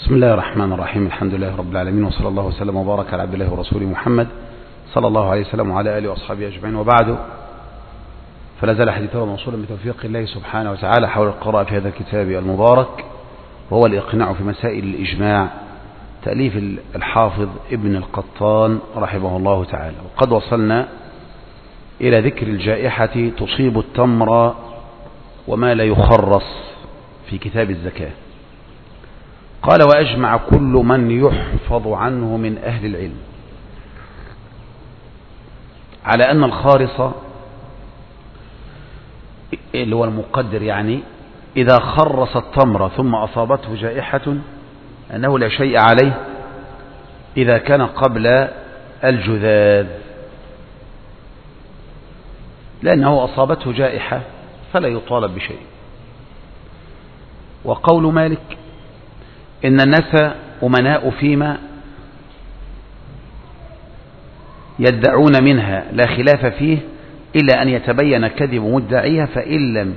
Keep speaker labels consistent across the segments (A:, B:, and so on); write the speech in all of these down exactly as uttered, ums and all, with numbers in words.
A: بسم الله الرحمن الرحيم. الحمد لله رب العالمين، وصلى الله وسلم وبارك على عبد الله ورسوله محمد صلى الله عليه وسلم وعلى آله وأصحابه أجمعين، وبعد، فلا زال حديثنا موصولا بتوفيق الله سبحانه وتعالى حول القراءة في هذا الكتاب المبارك، وهو الإقناع في مسائل الإجماع، تأليف الحافظ ابن القطان رحمه الله تعالى. وقد وصلنا إلى ذكر الجائحة تصيب التمر وما لا يخرص في كتاب الزكاة. قال: وأجمع كل من يحفظ عنه من أهل العلم على أن الخارص اللي هو المقدر، يعني إذا خرص التمر ثم أصابته جائحة أنه لا شيء عليه إذا كان قبل الجذاذ، لأنه أصابته جائحة فلا يطالب بشيء. وقول مالك إن الناس أمناء فيما يدعون منها لا خلاف فيه إلا أن يتبين كذب مدعيها، فإن لم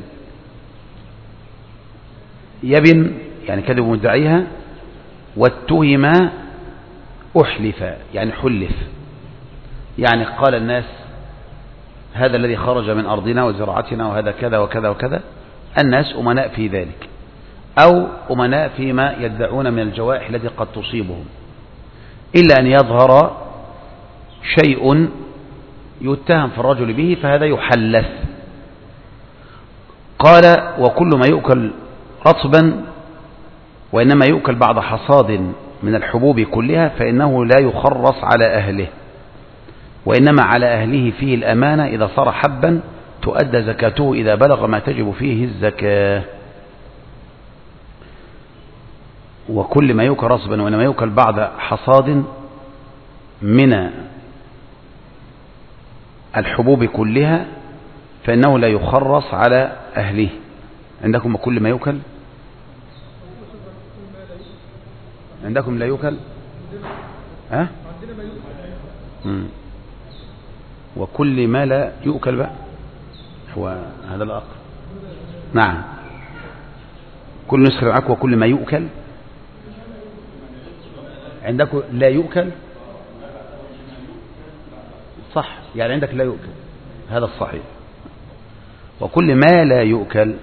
A: يبن يعني كذب مدعيها واتهم أحلف يعني حلف، يعني قال الناس هذا الذي خرج من أرضنا وزراعتنا وهذا كذا وكذا وكذا، الناس أمناء في ذلك، أو أمناء فيما يدعون من الجوائح التي قد تصيبهم، إلا أن يظهر شيء يتهم في الرجل به فهذا يحلف. قال: وكل ما يؤكل رطبا وإنما يؤكل بعد حصاد من الحبوب كلها فإنه لا يخرص على أهله، وإنما على أهله فيه الأمانة إذا صار حبا تؤدى زكاته إذا بلغ ما تجب فيه الزكاة. وكل ما يؤكل رطبا وإنما يؤكل بعد حصاد من الحبوب كلها فإنه لا يخرص على أهله. عندكم كل ما يؤكل؟ عندكم لا يؤكل؟ ها؟ مم. وكل ما لا يؤكل بقى هو هذا الأقل. نعم، كل نسخة معك وكل ما يؤكل. عندكم لا يؤكل صح، يعني عندك لا يؤكل، هذا الصحيح. وكل ما لا يؤكل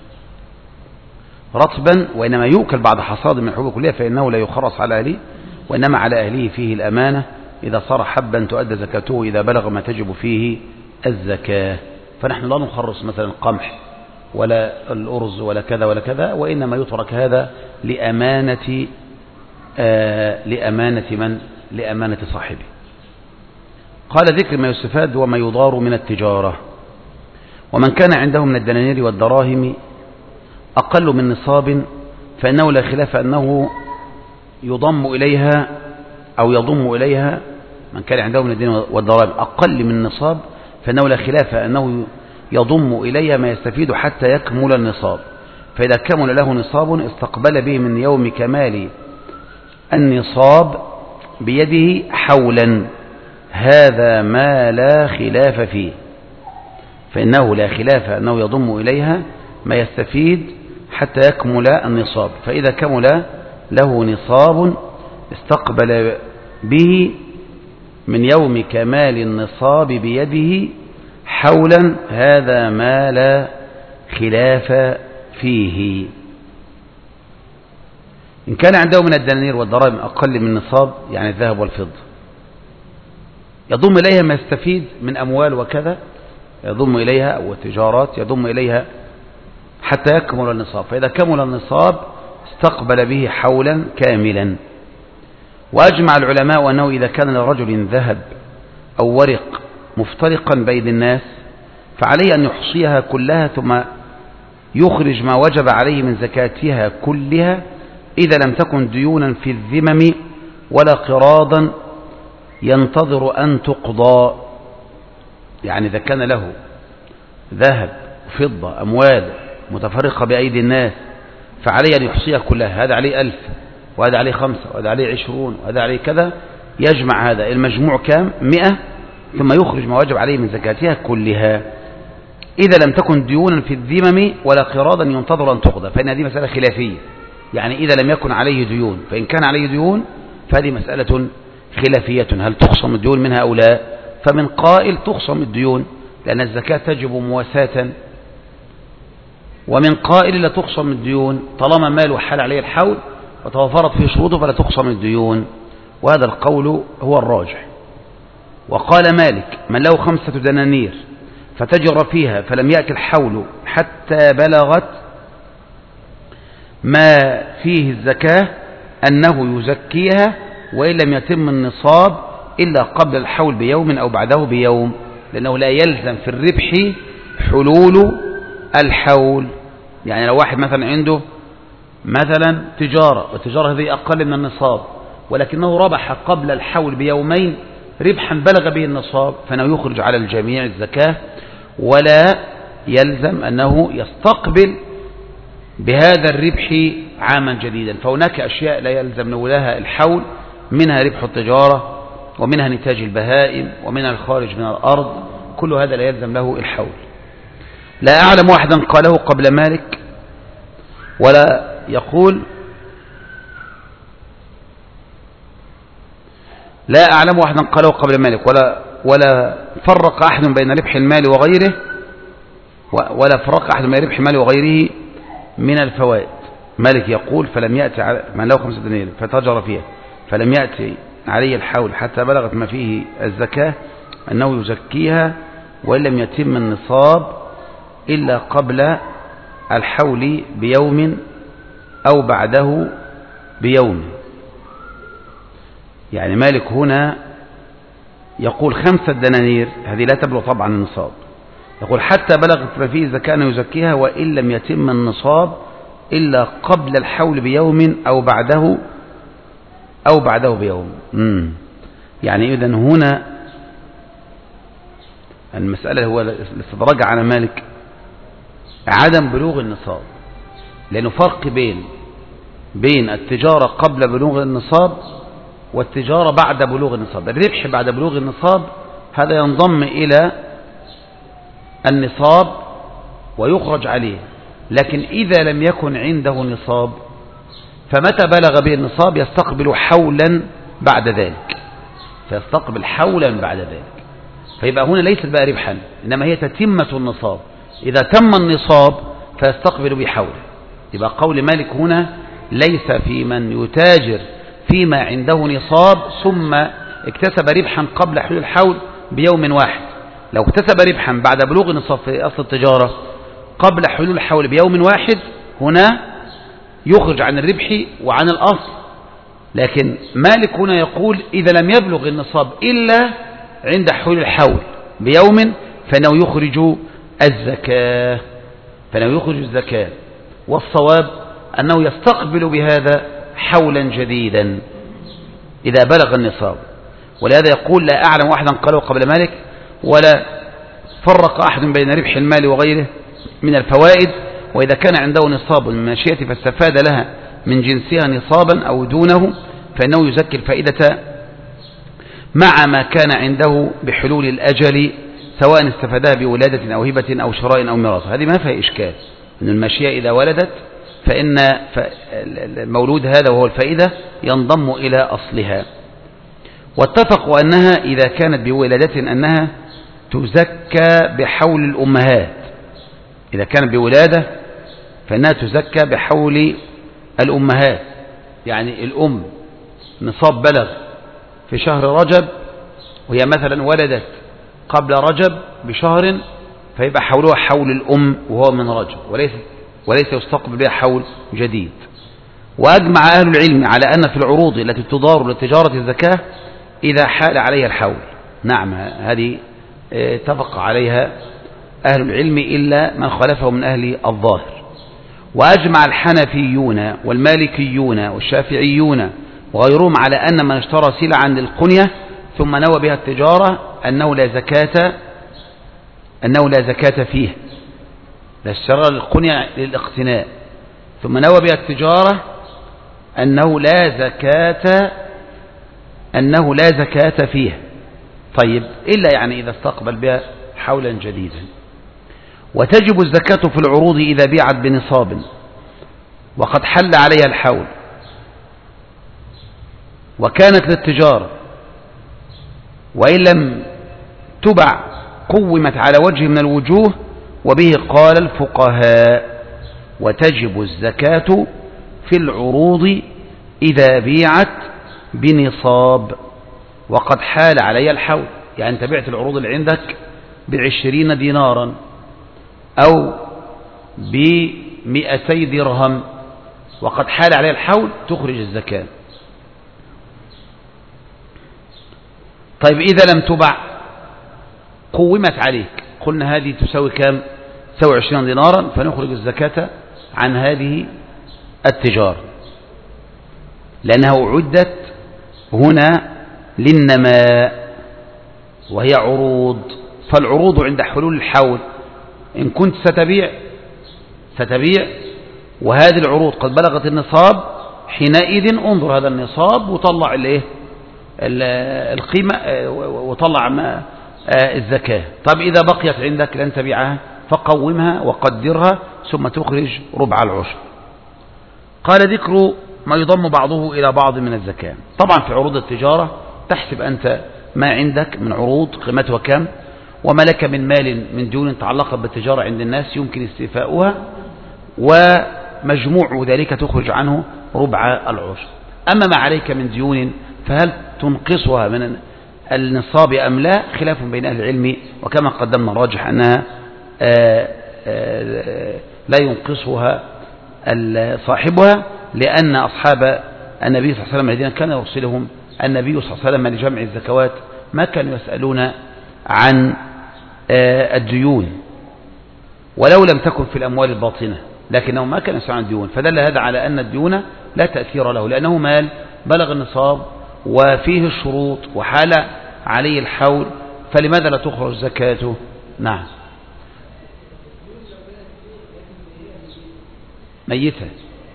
A: رطبا وإنما يؤكل بعد حصاد من الحبوب كلها فإنه لا يخرص على أهله، وإنما على أهله فيه الأمانة إذا صار حبا تؤدى زكاته إذا بلغ ما تجب فيه الزكاة. فنحن لا نخرص مثلا القمح ولا الأرز ولا كذا ولا كذا، وإنما يترك هذا لأمانة آه لأمانة من؟ لأمانة صاحبه. قال: ذكر ما يستفاد وما يضار من التجارة. ومن كان عنده من الدنانير والدراهم أقل من نصاب فإنه لا خلاف أنه يضم إليها أو يضم إليها. من كان عنده من الدنانير والدراهم أقل من نصاب فإنه لا خلاف أنه يضم إليها ما يستفيد حتى يكمل النصاب، فإذا كمل له نصاب استقبل به من يوم كمال النصاب بيده حولا، هذا ما لا خلاف فيه، فإنه لا خلاف أنه يضم إليها ما يستفيد حتى يكمل النصاب، فإذا كمل له نصاب استقبل به من يوم كمال النصاب بيده حولا، هذا ما لا خلاف فيه. إن كان عنده من الدنانير والدراهم أقل من نصاب يعني الذهب والفضة يضم إليها ما يستفيد من أموال وكذا، يضم إليها أو تجارات يضم إليها حتى يكمل النصاب، فإذا كمل النصاب استقبل به حولا كاملا. وأجمع العلماء أنه إذا كان لرجل ذهب أو ورق مفترقا بين الناس فعليه أن يحصيها كلها ثم يخرج ما وجب عليه من زكاتها كلها إذا لم تكن ديونا في الذمم ولا قراضا ينتظر أن تقضى. يعني إذا كان له ذهب فضة أموال متفرقة بأيدي الناس فعليه أن يحصيها كلها، هذا عليه ألف وهذا عليه خمسة وهذا عليه عشرون وهذا عليه كذا، يجمع هذا المجموع كام؟ مئة، ثم يخرج ما وجب عليه من زكاتها كلها إذا لم تكن ديونا في الذمم ولا قراضا ينتظر أن تقضى، فإن هذه مسألة خلافية، يعني إذا لم يكن عليه ديون، فإن كان عليه ديون فهذه مسألة خلافية، هل تخصم الديون منها أو لا؟ فمن قائل تخصم الديون لأن الزكاة تجب مواساة، ومن قائل لا تخصم الديون طالما ماله حال عليه الحول وتوفرت فيه شروطه فلا تخصم الديون، وهذا القول هو الراجح. وقال مالك: من له خمسة دنانير فتجر فيها فلم يأتي الحول حتى بلغت ما فيه الزكاة أنه يزكيها وإن لم يتم النصاب إلا قبل الحول بيوم أو بعده بيوم، لأنه لا يلزم في الربح حلول الحول. يعني لو واحد مثلا عنده مثلا تجارة والتجارة هذه أقل من النصاب ولكنه ربح قبل الحول بيومين ربحا بلغ به النصاب، فإنه يخرج على الجميع الزكاة ولا يلزم أنه يستقبل بهذا الربح عاما جديدا. فهناك أشياء لا يلزم لها الحول، منها ربح التجارة ومنها نتاج البهائم ومنها الخارج من الأرض، كل هذا لا يلزم له الحول. لا أعلم واحدا قاله قبل مالك ولا يقول لا أعلم واحدا قاله قبل مالك ولا ولا فرق أحد بين ربح المال وغيره ولا فرق أحد بين ربح المال وغيره من الفوائد. مالك يقول: فلم يأتي من له خمسة دنانير فتجر فيها فلم يأتي عليه الحول حتى بلغت ما فيه الزكاة أنه يزكيها وإن لم يتم النصاب إلا قبل الحول بيوم أو بعده بيوم. يعني مالك هنا يقول خمسة دنانير هذه لا تبلغ طبعا النصاب، يقول حتى بلغت ما فيه الزكاة أنه يزكيها وإن لم يتم النصاب إلا قبل الحول بيوم أو بعده أو بعده بيوم. مم. يعني إذن هنا المسألة هو الاستدراج على مالك عدم بلوغ النصاب، لأنه فرق بين بين التجارة قبل بلوغ النصاب والتجارة بعد بلوغ النصاب. الربح بعد بلوغ النصاب هذا ينضم إلى النصاب ويخرج عليه، لكن إذا لم يكن عنده نصاب فمتى بلغ به النصاب يستقبل حولا بعد ذلك، فيستقبل حولا بعد ذلك، فيبقى هنا ليست بقى ربحا إنما هي تتمة النصاب. إذا تم النصاب فيستقبل بحوله. يبقى قول مالك هنا ليس في من يتاجر فيما عنده نصاب ثم اكتسب ربحا قبل حلول الحول بيوم واحد. لو اكتسب ربحا بعد بلوغ النصاب في أصل التجارة قبل حلول الحول بيوم واحد هنا يخرج عن الربح وعن الأصل، لكن مالك هنا يقول إذا لم يبلغ النصاب إلا عند حلول الحول بيوم فإنه يخرج الزكاة فإنه يخرج الزكاة والصواب أنه يستقبل بهذا حولا جديدا إذا بلغ النصاب. ولهذا يقول لا أعلم واحدا قاله قبل مالك ولا فرق أحد بين ربح المال وغيره من الفوائد، وإذا كان عنده نصاب من ماشية فاستفاد لها من جنسها نصابا أو دونه فإنه يزكي الفائدة مع ما كان عنده بحلول الأجل سواء استفادها بولادة أو هبة أو شراء أو ميراث. هذه ما فيها إشكال، أن الماشية إذا ولدت فإن المولود هذا وهو الفائدة ينضم إلى أصلها. واتفقوا أنها إذا كانت بولادة أنها تزكى بحول الأمهات، إذا كانت بولادة فإنها تزكى بحول الأمهات. يعني الأم نصاب بلغ في شهر رجب وهي مثلا ولدت قبل رجب بشهر فيبقى حولها حول الأم وهو من رجب وليس وليس يستقبل بها حول جديد. وأجمع أهل العلم على أن في العروض التي تدار لتجارة الزكاة إذا حال عليها الحول، نعم هذه اتفق عليها أهل العلم إلا من خالفه من أهل الظاهر. وأجمع الحنفيون والمالكيون والشافعيون وغيرهم على أن من اشترى سلعا للقنية ثم نوى بها التجارة أنه لا زكاة أنه لا زكاة فيه. لا اشترى للقنية للاقتناء ثم نوى بها التجارة أنه لا زكاة أنه لا زكاة فيه. طيب إلا يعني إذا استقبل بها حولا جديدا. وتجب الزكاة في العروض إذا بيعت بنصاب وقد حل عليها الحول وكانت للتجارة وإن لم تبع قومت على وجه من الوجوه، وبه قال الفقهاء: وتجب الزكاة في العروض إذا بيعت بنصاب وقد حال عليها الحول. يعني أنت بعت العروض اللي عندك بعشرين دينارا أو بمئتي درهم وقد حال عليها الحول، تخرج الزكاة. طيب إذا لم تبع قومت عليك، قلنا هذه تساوي كام؟ تساوي عشرين دينارا، فنخرج الزكاة عن هذه التجارة لأنها أعدت هنا للنماء وهي عروض. فالعروض عند حلول الحول إن كنت ستبيع ستبيع وهذه العروض قد بلغت النصاب، حينئذ انظر هذا النصاب وطلع الايه القيمة وطلع ما الزكاة. طب إذا بقيت عندك لن تبيعها فقومها وقدرها ثم تخرج ربع العشر. قال: ذكر ما يضم بعضه إلى بعض من الزكاة. طبعا في عروض التجارة تحسب أنت ما عندك من عروض قيمتها كم، وما لك من مال من ديون تعلقت بالتجارة عند الناس يمكن استيفاؤها، ومجموع ذلك تخرج عنه ربع العشر. أما ما عليك من ديون فهل تنقصها من النصاب أم لا؟ خلاف بين أهل العلم، وكما قدمنا الراجح أنها آآ آآ لا ينقصها صاحبها، لأن أصحاب النبي صلى الله عليه وسلم الذين كان يرسلهم النبي صلى الله عليه وسلم لجمع الزكوات ما كانوا يسألون عن الديون، ولو لم تكن في الأموال الباطنة، لكنهم ما كانوا يسألون عن الديون. فدل هذا على أن الديون لا تأثير له، لأنه مال بلغ النصاب وفيه الشروط وحال عليه الحول، فلماذا لا تخرج زكاته؟ نعم. ميتة؟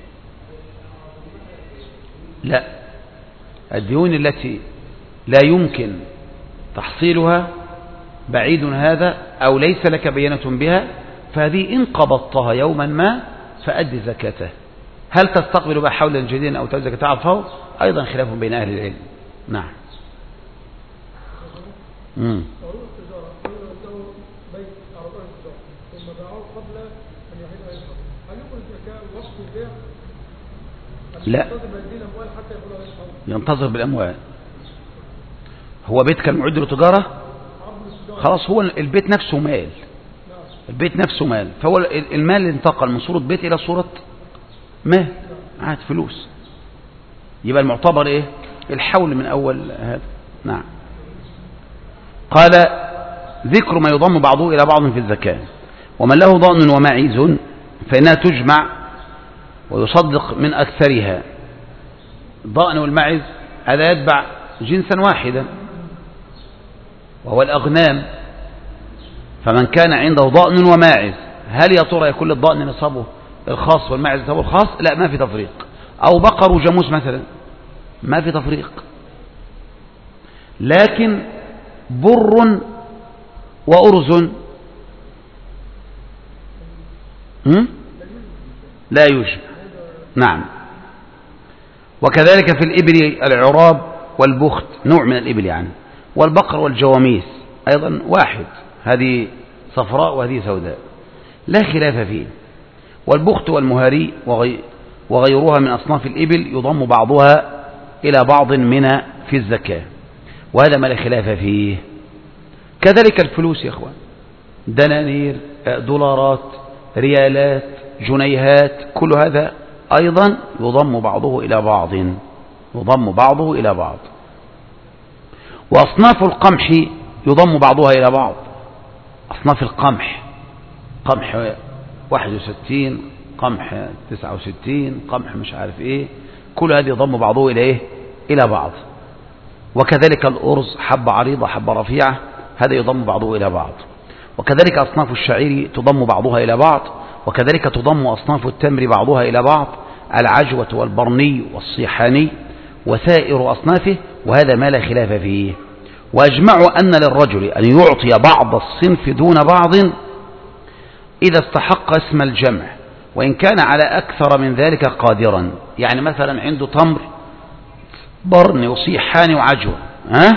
A: لا، الديون التي لا يمكن تحصيلها بعيد هذا أو ليس لك بينة بها، فهذه إن قبضتها يوما ما فأدي زكاته. هل تستقبل بها حولا جديدا أو تأدي زكاة على الفور؟ أيضا خلاف بين أهل العلم. نعم. امم لا، ينتظر بالأموال. هو بيت كان معد للتجارة، خلاص هو البيت نفسه مال، البيت نفسه مال، فهو المال اللي انتقل من صورة بيت إلى صورة مال عاد فلوس، يبقى المعتبر إيه؟ الحول من أول هذا. نعم. قال: ذكر ما يضم بعضه إلى بعض في الزكاة. ومن له ضأن وماعز فإنها تجمع ويصدق من أكثرها. الضأن والماعز هذا يتبع جنسا واحدا وهو الأغنام، فمن كان عنده ضأن وماعز، هل يا ترى يكون الضأن نصابه الخاص والماعز نصابه الخاص؟ لا، ما في تفريق. أو بقر وجاموس مثلا، ما في تفريق. لكن بر وأرز لا يجمع. نعم. وكذلك في الإبل العراب والبخت، نوع من الإبل يعني، والبقر والجواميس أيضا واحد، هذه صفراء وهذه سوداء، لا خلاف فيه. والبخت والمهاري وغيرها من أصناف الإبل يضم بعضها إلى بعض من في الزكاة، وهذا ما لا خلاف فيه. كذلك الفلوس يا إخوان، دنانير، دولارات، ريالات، جنيهات، كل هذا أيضا يضم بعضه إلى بعض، يضم بعضه إلى بعض. وأصناف القمح يضم بعضها إلى بعض. أصناف القمح، قمح واحد وستين، قمح تسعة وستين، قمح مش عارف إيه، كل هذا يضم بعضه إلى إيه؟ إلى بعض. وكذلك الأرز، حبة عريضة حبة رفيعة، هذا يضم بعضه إلى بعض. وكذلك أصناف الشعير تضم بعضها إلى بعض. وكذلك تضم أصناف التمر بعضها إلى بعض، العجوة والبرني والصيحاني وسائر أصنافه، وهذا ما لا خلاف فيه. وأجمعوا أن للرجل أن يعطي بعض الصنف دون بعض إذا استحق اسم الجمع وإن كان على أكثر من ذلك قادرا. يعني مثلا عنده تمر برن وصيحان وعجوة، ها؟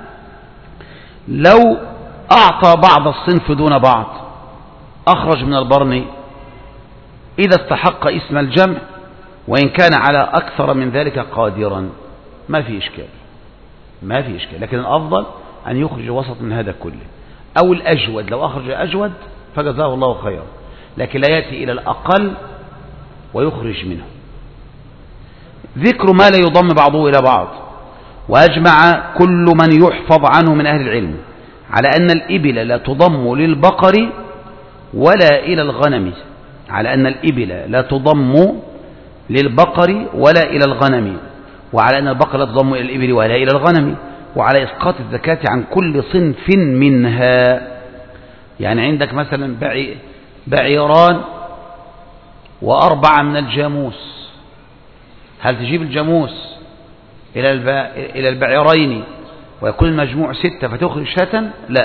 A: لو أعطى بعض الصنف دون بعض أخرج من البرن إذا استحق اسم الجمع، وإن كان على أكثر من ذلك قادرا ما في إشكال، ما في إشكال. لكن الأفضل أن يخرج وسط من هذا كله، أو الأجود لو أخرج أجود فجزاه الله خيرا، لكن لا يأتي إلى الأقل ويخرج منه. ذكر ما لا يضم بعضه إلى بعض. وأجمع كل من يحفظ عنه من أهل العلم على أن الإبل لا تضم للبقر ولا إلى الغنم، على أن الإبل لا تضم للبقر ولا إلى الغنم، وعلى أن البقر لا تضم إلى الإبل ولا إلى الغنم، وعلى إسقاط الزكاة عن كل صنف منها. يعني عندك مثلا بعيران وأربعة من الجاموس، هل تجيب الجاموس إلى إلى البعيرين ويكون المجموع ستة فتخرج شاة؟ لا.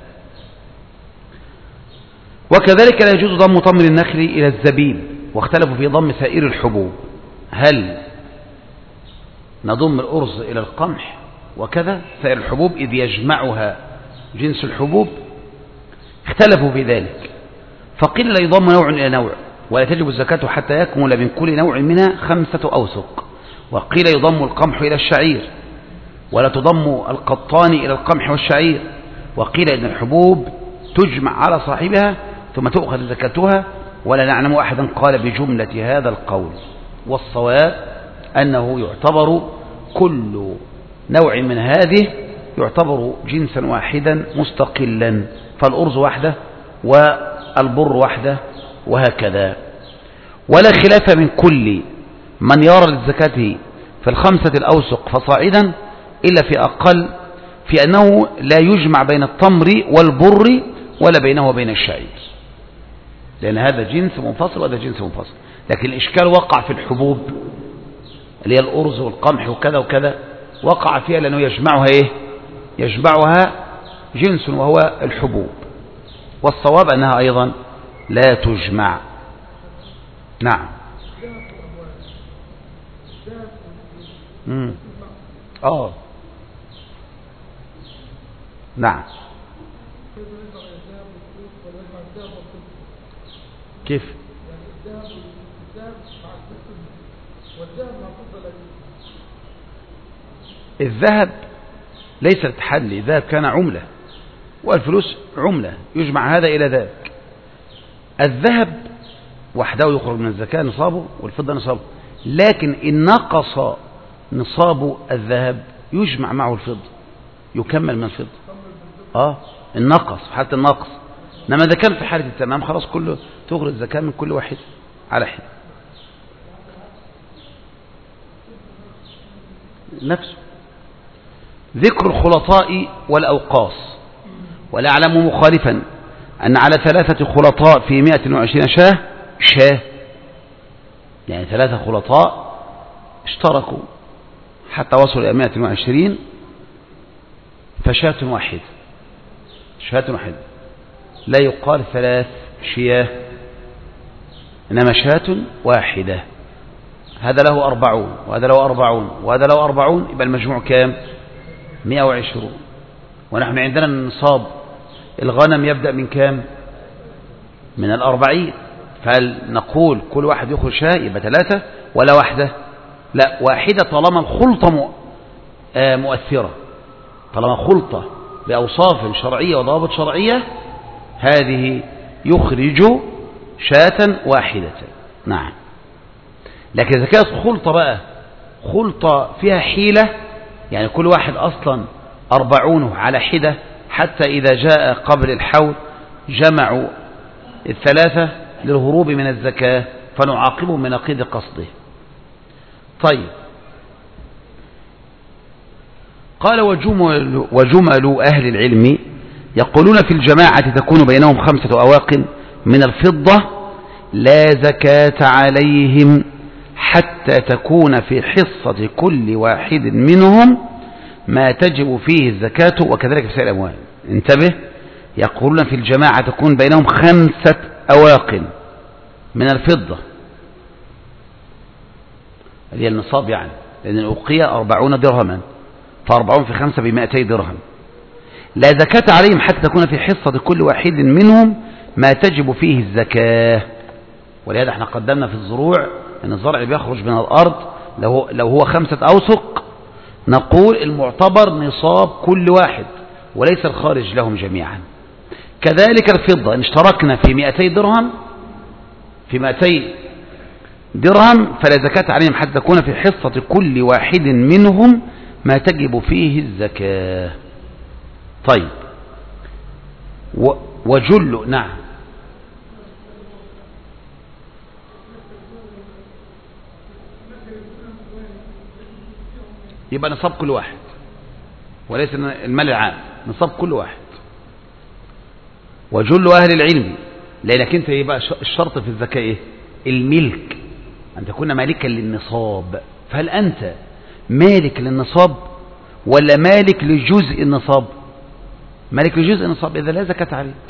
A: وكذلك لا يجوز ضم تمر النخل إلى الزبيب، واختلفوا في ضم سائر الحبوب، هل نضم الأرز إلى القمح وكذا سائر الحبوب إذ يجمعها جنس الحبوب؟ اختلفوا في ذلك، فقيل لا يضم نوع إلى نوع، ولا تجب الزكاة حتى يكمل من كل نوع منها خمسة أوسق. وقيل يضم القمح إلى الشعير، ولا تضم القطان إلى القمح والشعير. وقيل إن الحبوب تجمع على صاحبها ثم تؤخذ زكاتها، ولا نعلم أحدا قال بجملة هذا القول. والصواب أنه يعتبر كل نوع من هذه يعتبر جنسا واحدا مستقلا، فالأرز وحده والبر وحده وهكذا. ولا خلاف من كل من يرى للزكاة في الخمسة الأوسق فصاعدا إلا في أقل، في أنه لا يجمع بين التمر والبر ولا بينه وبين الشعير، لأن هذا جنس منفصل وهذا جنس منفصل. لكن الإشكال وقع في الحبوب اللي هي الأرز والقمح وكذا وكذا، وقع فيها لأنه يجمعها إيه؟ يجمعها جنس وهو الحبوب. والصواب أنها أيضا لا تجمع. نعم. امم اه نعم. كيف؟ الذهب ليس التحلي، الذهب كان عملة والفلوس عملة، يجمع هذا إلى ذاك. الذهب وحده يخرج من الزكاة نصابه، والفضة نصابه، لكن إن نقص نصاب الذهب يجمع معه الفضة، يكمل من الفضة. اه النقص، حتى النقص. انما اذا كان في حالة التمام خلاص كله تخرج الزكاة من كل واحد على حد نفسه. ذكر الخلطاء والأوقاص. ولا أعلم مخالفا أن على ثلاثة خلطاء في مئة وعشرين شاه شاه، يعني ثلاثة خلطاء اشتركوا حتى وصلوا إلى مئة وعشرين فشاة واحدة، شاة واحدة، لا يقال ثلاث شياه إنما شاة واحدة. هذا له أربعون وهذا له أربعون وهذا له أربعون، يبقى المجموع كام؟ مئة وعشرون. ونحن عندنا النصاب الغنم يبدأ من كام؟ من الأربعين. فهل نقول كل واحد يخرج شاة يبقى ثلاثة ولا واحدة؟ لا، واحدة طالما الخلطة مؤثرة، طالما خلطة بأوصاف شرعية وضوابط شرعية، هذه يخرج شاة واحدة. نعم. لكن إذا كانت خلطة بقى خلطة فيها حيلة، يعني كل واحد أصلا أربعونه على حدة، حتى إذا جاء قبل الحول جمعوا الثلاثة للهروب من الزكاة فنعاقبهم من نقيض قصده. طيب، قال وجمل, وجمل أهل العلم يقولون في الجماعة تكون بينهم خمسة أواق من الفضة لا زكاة عليهم حتى تكون في حصة كل واحد منهم ما تجب فيه الزكاة، وكذلك في سائر الأموال. انتبه، يقولون في الجماعة تكون بينهم خمسة أواق من الفضة اللي هي النصاب يعني، لأن الأوقية أربعون درهما، فأربعون في خمسة بمائتي درهم. لا زكاة عليهم حتى تكون في حصة كل واحد منهم ما تجب فيه الزكاة. ولهذا احنا قدمنا في الزروع أن الزرع بيخرج من الأرض لو, لو هو خمسة أوسق نقول المعتبر نصاب كل واحد وليس الخارج لهم جميعا. كذلك الفضة إن اشتركنا في مائتي درهم في مائتي درهم فلا زكاة عليهم حتى تكون في حصة كل واحد منهم ما تجب فيه الزكاة. طيب وجل نعم يبقى نصاب كل واحد وليس المال العام، نصاب كل واحد. وجل أهل العلم، لأنك أنت يبقى الشرط في الزكاة إيه؟ الملك، أن تكون مالكا للنصاب. فهل أنت مالك للنصاب ولا مالك لجزء النصاب؟ مالك لجزء النصاب، إذا لا زكاة عليك.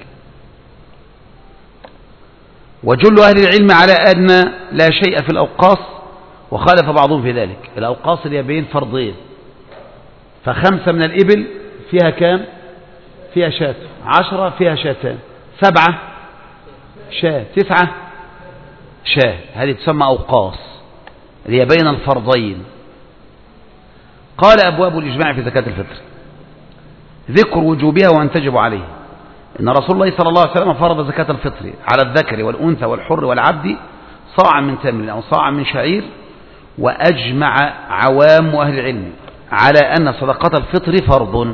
A: وجل أهل العلم على أن لا شيء في الأوقاص، وخالف بعضهم في ذلك. الأوقاص اللي بين فرضين، فخمسة من الإبل فيها كام؟ فيها شاة، عشرة فيها شاتان، سبعة شاة، تسعة شاة، هذه تسمى أوقاص اللي هي بين الفرضين. قال أبواب الإجماع في زكاة الفطر ذكر وجوبها وأن تجب عليه. إن رسول الله صلى الله عليه وسلم فرض زكاة الفطر على الذكر والأنثى والحر والعبد صاعا من تمر أو صاعا من شعير. وأجمع عوام أهل العلم على أن صدقة الفطر فرض.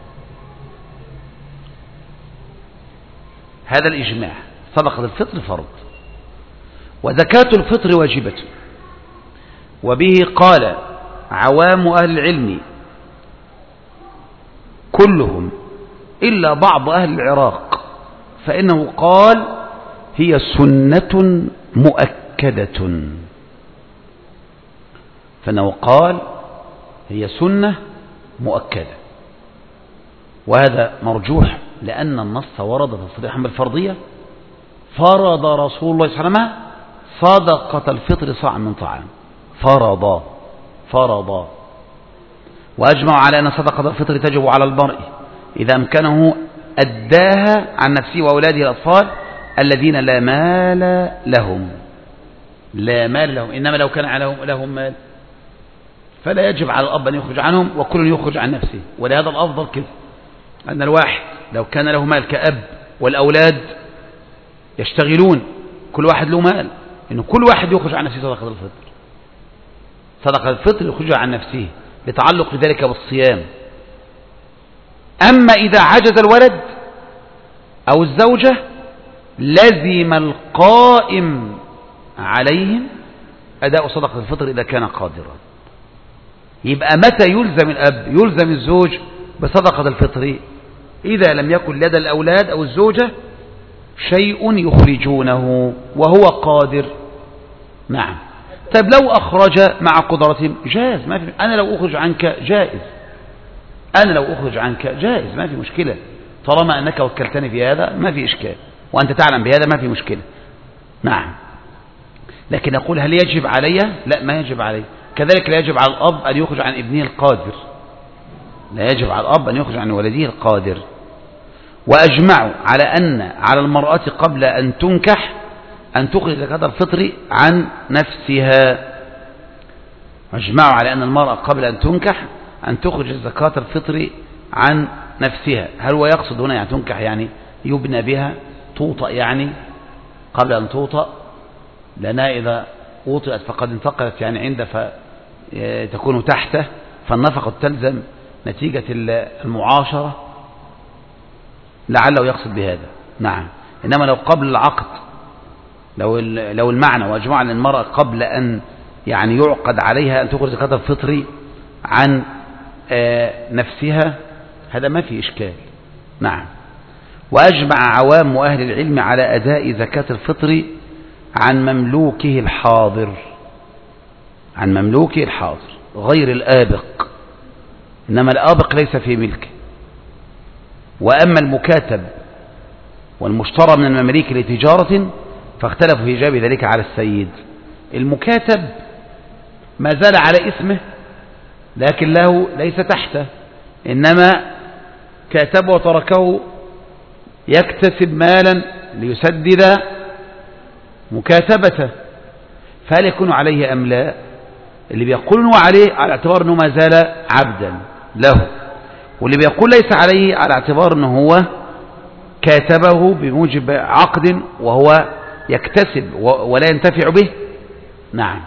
A: هذا الإجماع، صدقة الفطر فرض وزكاة الفطر واجبة. وبه قال عوام أهل العلم كلهم إلا بعض أهل العراق، فإنه قال هي سنة مؤكدة، فإنه قال هي سنة مؤكدة. وهذا مرجوح لأن النص ورد تصريحا بالفرضية. فرض رسول الله صلى الله عليه وسلم صدقة الفطر صاع من طعام، فرض فرض. وأجمع على أن صدقة الفطر تجب على المرء إذا أمكنه أداها عن نفسه وأولاده الأطفال الذين لا مال لهم، لا مال لهم، إنما لو كان لهم مال فلا يجب على الأب أن يخرج عنهم وكل يخرج عن نفسه. ولهذا الأفضل كده أن الواحد لو كان له مال كأب والأولاد يشتغلون كل واحد له مال، إنه كل واحد يخرج عن نفسه صدقة الفطر. صدقة الفطر يخرج عن نفسه لتعلق ذلك بالصيام. أما إذا عجز الولد أو الزوجة لزم القائم عليهم أداء صدقة الفطر إذا كان قادرا. يبقى متى يلزم الأب يلزم الزوج بصدقة الفطر؟ إذا لم يكن لدى الأولاد أو الزوجة شيء يخرجونه وهو قادر. نعم. طيب لو أخرج مع قدرتهم جائز، ما في. أنا لو أخرج عنك جائز، أنا لو أخرج عنك جائز، ما في مشكلة، طالما أنك وكلتني في هذا ما في إشكال، وأنت تعلم بهذا ما في مشكلة. نعم. لكن أقول هل يجب علي؟ لا، ما يجب علي. كذلك لا يجب على الأب أن يخرج عن ابنه القادر، لا يجب على الأب أن يخرج عن ولده القادر. وأجمعوا على أن على المرأة قبل أن تنكح أن تخرج زكاة الفطر عن نفسها. أجمعوا على أن المرأة قبل أن تنكح أن تخرج زكاة الفطر عن نفسها. هل هو يقصد هنا يعني تنكح يعني يبنى بها، توطأ يعني قبل أن توطأ، لأنها إذا وطئت فقد انتقلت يعني عنده فتكون تحته، فالنفقة تلزم نتيجة المعاشرة، لعله يقصد بهذا. نعم. إنما لو قبل العقد، لو لو المعنى واجمع أن المرأة قبل أن يعني يعقد عليها أن تخرج زكاة الفطر عن نفسها، هذا ما في إشكال. نعم. وأجمع عوام أهل العلم على أداء زكاة الفطر عن مملوكه الحاضر، عن مملوكه الحاضر غير الآبق، إنما الآبق ليس في ملكه. وأما المكاتب والمشترى من المماليك لتجارة فاختلفوا في إيجاب ذلك على السيد. المكاتب ما زال على اسمه لكن له ليس تحته، إنما كاتب وتركه يكتسب مالا ليسدد مكاتبته، فهل يكون عليه أم لا؟ اللي بيقول انه عليه على اعتبار أنه ما زال عبدا له، واللي بيقول ليس عليه على اعتبار أنه هو كاتبه بموجب عقد وهو يكتسب ولا ينتفع به. نعم.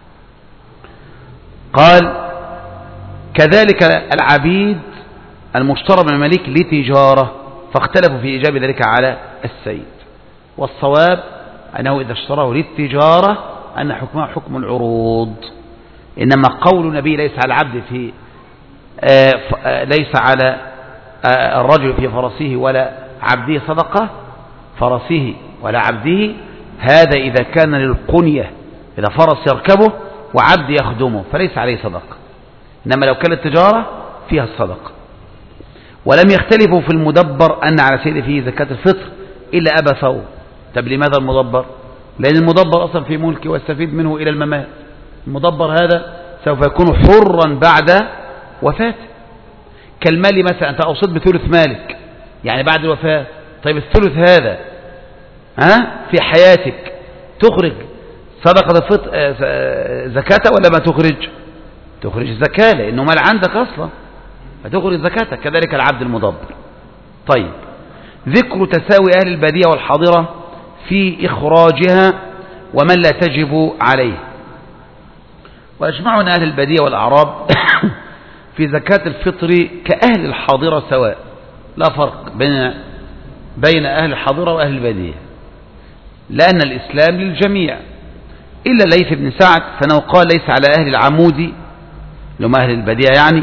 A: قال كذلك العبيد المشترى من الملك لتجارة، فاختلفوا في إيجاب ذلك على السيد، والصواب أنه إذا اشتراه للتجارة أن حكمه حكم العروض، إنما قول النبي ليس على العبد في آه ليس على آه الرجل في فرسه ولا عبده صدقة، فرسه ولا عبده، هذا إذا كان للقنية، إذا فرس يركبه وعبد يخدمه فليس عليه صدقة، إنما لو كانت التجارة فيها الصدقة. ولم يختلفوا في المدبر أن على سيده فيه زكاة الفطر إلا أبا ثور. طب لماذا المدبر؟ لأن المدبر أصلا في ملكه واستفيد منه إلى الممات. المدبر هذا سوف يكون حرا بعد وفاته، كالمال مثلا أنت أوصيت بثلث مالك يعني بعد الوفاة، طيب الثلث هذا ها في حياتك تخرج صدقة الفطر زكاة ولا ما تخرج؟ تخرج الزكاة لأنه مال عندك أصلا فتخرج زكاة. كذلك العبد المدبر. طيب ذكر تساوي أهل البادية والحاضرة في إخراجها ومن لا تجب عليه. وأجمعوا أن أهل البادية والأعراب في زكاة الفطر كأهل الحاضرة سواء، لا فرق بين بين أهل الحاضرة وأهل البادية، لأن الإسلام للجميع إلا ليث بن سعد فإنه قال ليس على أهل العمود لما أهل البادية يعني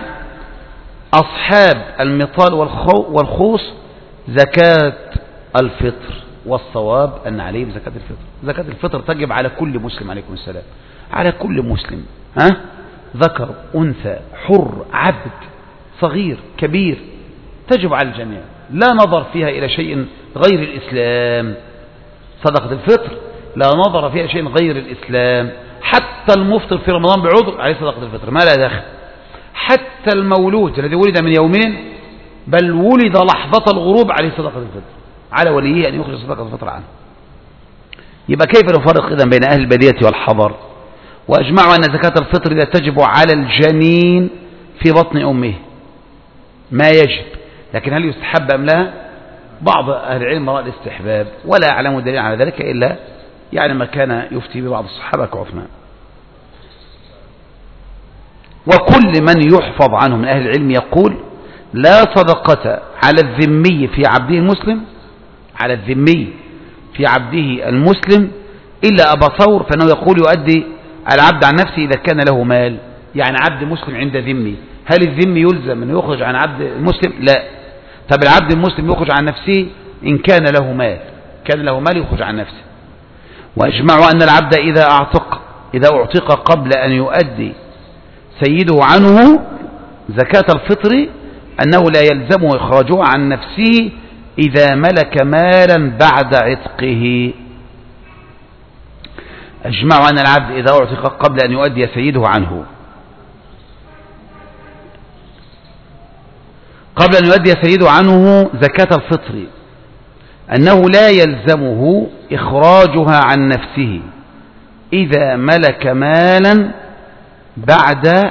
A: أصحاب المطال والخوص زكاة الفطر، والصواب أن عليهم زكاة الفطر. زكاة الفطر تجب على كل مسلم، عليكم السلام، على كل مسلم، ها ذكر أنثى حر عبد صغير كبير، تجب على الجميع لا نظر فيها إلى شيء غير الإسلام. صدقة الفطر لا نظر فيها شيء غير الإسلام، حتى المفطر في رمضان بعذر عليه صدقة الفطر ما لا دخل، حتى المولود الذي ولد من يومين بل ولد لحظة الغروب عليه صدقة الفطر، على وليه أن يخرج صدقة الفطر عنه. يبقى كيف نفرق إذن بين أهل البادية والحضر؟ وأجمعوا أن زكاة الفطر لا تجب على الجنين في بطن أمه ما يجب، لكن هل يستحب أم لا؟ بعض أهل العلم رأى الاستحباب، ولا أعلم دليل على ذلك إلا يعني ما كان يفتي ببعض الصحابة كعثمان. وكل من يحفظ عنه من أهل العلم يقول لا صدقة على الذمي في عبده المسلم، على الذمي في عبده المسلم إلا أبا ثور، فإنه يقول يؤدي العبد عن نفسه إذا كان له مال، يعني عبد مسلم عند ذمي، هل الذمي يلزم أن يخرج عن عبد المسلم؟ لا. طب العبد المسلم يخرج عن نفسه إن كان له مال، كان له مال يخرج عن نفسه. وأجمعوا أن العبد إذا أعتق إذا أعتق قبل أن يؤدي سيده عنه زكاة الفطر أنه لا يلزمه إخراجه عن نفسه إذا ملك مالا بعد عتقه. أجمعوا أن العبد إذا أعتق قبل أن يؤدي سيده عنه قبل أن يؤدي سيده عنه زكاة الفطر أنه لا يلزمه إخراجها عن نفسه إذا ملك مالا بعد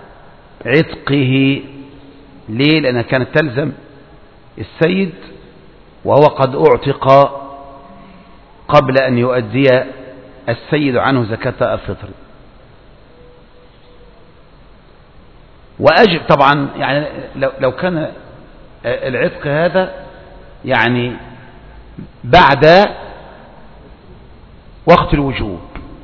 A: عتقه. ليه؟ لأنها كانت تلزم السيد وهو قد أعتق قبل أن يؤدي السيد عنه زكاة الفطر. وأجب طبعا يعني لو, لو كان العتق هذا يعني بعد وقت الوجوب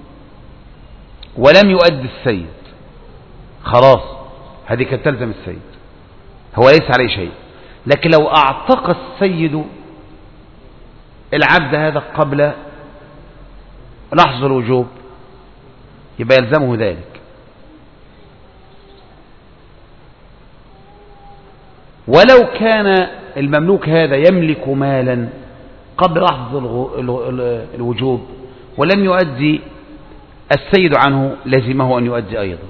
A: ولم يؤدي السيد خلاص هذه كانت تلزم السيد، هو ليس عليه شيء. لكن لو أعتق السيد العبد هذا قبل لحظة الوجوب يبقى يلزمه ذلك. ولو كان المملوك هذا يملك مالا قبل لحظة الوجوب ولم يؤدي السيد عنه لزمه أن يؤدي أيضا.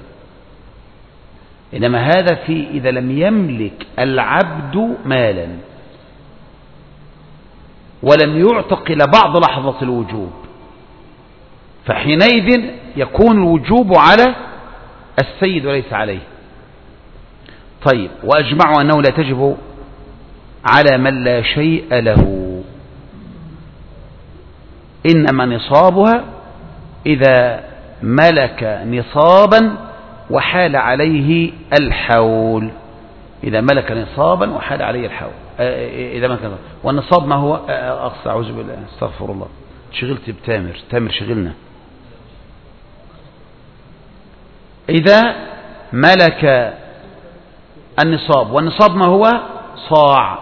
A: إنما هذا في إذا لم يملك العبد مالا ولم يعتق إلى بعض لحظة الوجوب، فحينئذ يكون الوجوب على السيد وليس عليه. طيب، وأجمعوا أنه لا تجب على من لا شيء له، إنما نصابها إذا ملك نصابا وحال عليه الحول. إذا ملك نصابا وحال عليه الحول إذا ملك نصابا. والنصاب ما هو؟ أقصى أعوذ بالله استغفر الله، شغلت بتامر، تامر شغلنا. إذا ملك النصاب، والنصاب ما هو؟ صاع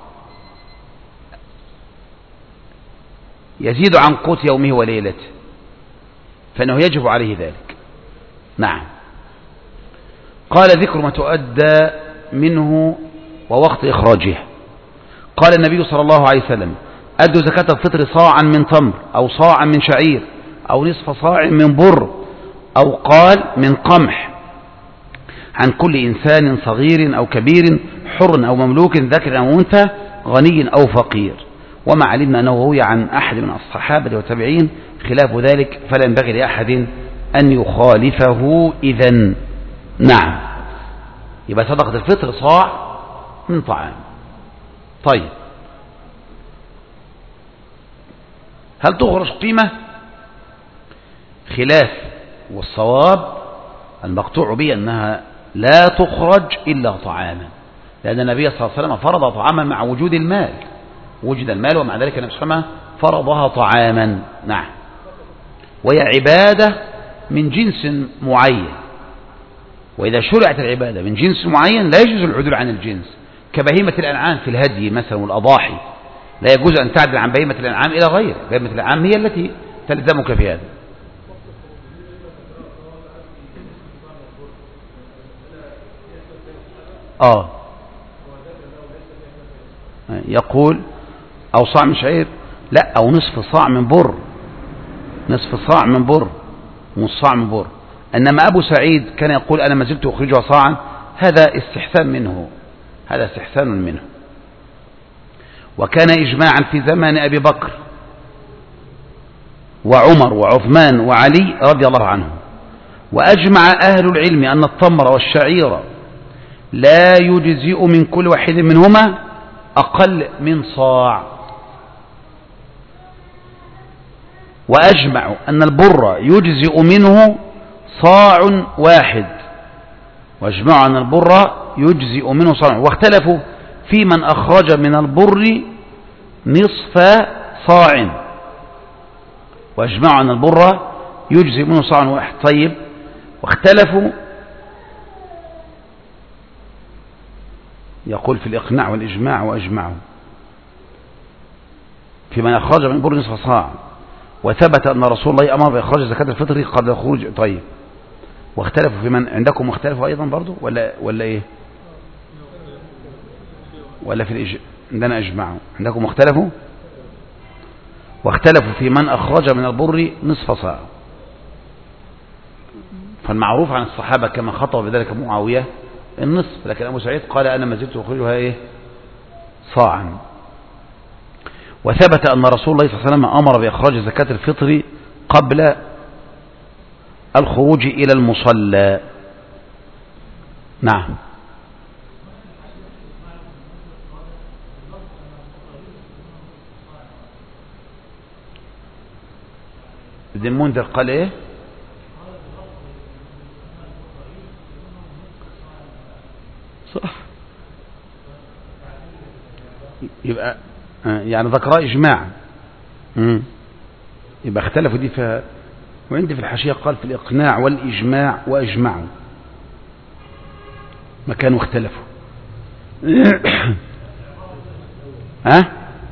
A: يزيد عن قوت يومه وليلته، فإنه يجب عليه ذلك. نعم. قال ذكر ما تؤدى منه ووقت إخراجه. قال النبي صلى الله عليه وسلم: أدوا زكاة الفطر صاعا من تمر أو صاعا من شعير أو نصف صاع من بر أو قال من قمح عن كل إنسان صغير أو كبير حر أو مملوك ذكر أو أنثى غني أو فقير. وما علمنا أنه روي عن أحد من الصحابة والتابعين خلاف ذلك، فلا ينبغي لأحد أن يخالفه إذن. نعم. يبقى صدقة الفطر صاع من طعام. طيب، هل تخرج قيمة؟ خلاف، والصواب المقطوع به أنها لا تخرج إلا طعاما، لأن النبي صلى الله عليه وسلم فرض طعاما مع وجود المال، وجد المال ومع ذلك النبي صلى الله عليه وسلم فرضها طعاما. نعم. وهي عبادة من جنس معين، وإذا شرعت العبادة من جنس معين لا يجوز العدول عن الجنس، كبهيمة الأنعام في الهدي مثلا والأضاحي، لا يجوز أن تعدل عن بهيمة الأنعام إلى غيره، بهيمة الأنعام هي التي تلزمك في هذا. آه يقول أو صاع من شعير، لا، أو نصف صاع من بر، نصف صاع من بر، نصف صاع من بر. إنما أبو سعيد كان يقول أنا ما زلت أخرجها صاعا، هذا استحسان منه، هذا استحسان منه. وكان إجماعا في زمان أبي بكر وعمر وعثمان وعلي رضي الله عنهم. وأجمع أهل العلم أن التمر والشعير لا يجزئ من كل واحد منهما أقل من صاع. وأجمعوا أن البر يجزئ منه صاع واحد، واجمعوا أن البر يجزئ منه صاع. واختلفوا في من أخرج من البر نصف صاع، واجمعوا أن البر يجزئ منه صاع واحد. طيب، واختلفوا، يقول في الإقناع والإجماع وأجمعوا في من أخرج من البر نصف صاع، وثبت أن رسول الله أمر بإخراج زكاة الفطر قبل الخروج. طيب، واختلفوا في من عندكم، اختلفوا أيضا برضو ولا ولا إيه؟ ولا في الإج... عندنا أجمعوا، عندكم اختلفوا؟ واختلفوا في من أخرج من البر نصف صاع. فالمعروف عن الصحابة كما خطب بذلك معاوية النصف، لكن أبو سعيد قال أنا ما زلت أخرجها إيه؟ صاعا. وثبت أن رسول الله صلى الله عليه وسلم أمر بإخراج زكاة الفطر قبل الخروج إلى المصلى. نعم. ابن المنذر قال إيه؟ صح. يبقى يعني ذكر إجماع، يبقى اختلفوا دي فيها. وعندي في الحاشية قال في الإقناع والإجماع وأجمعوا، ما كانوا اختلفوا. ها؟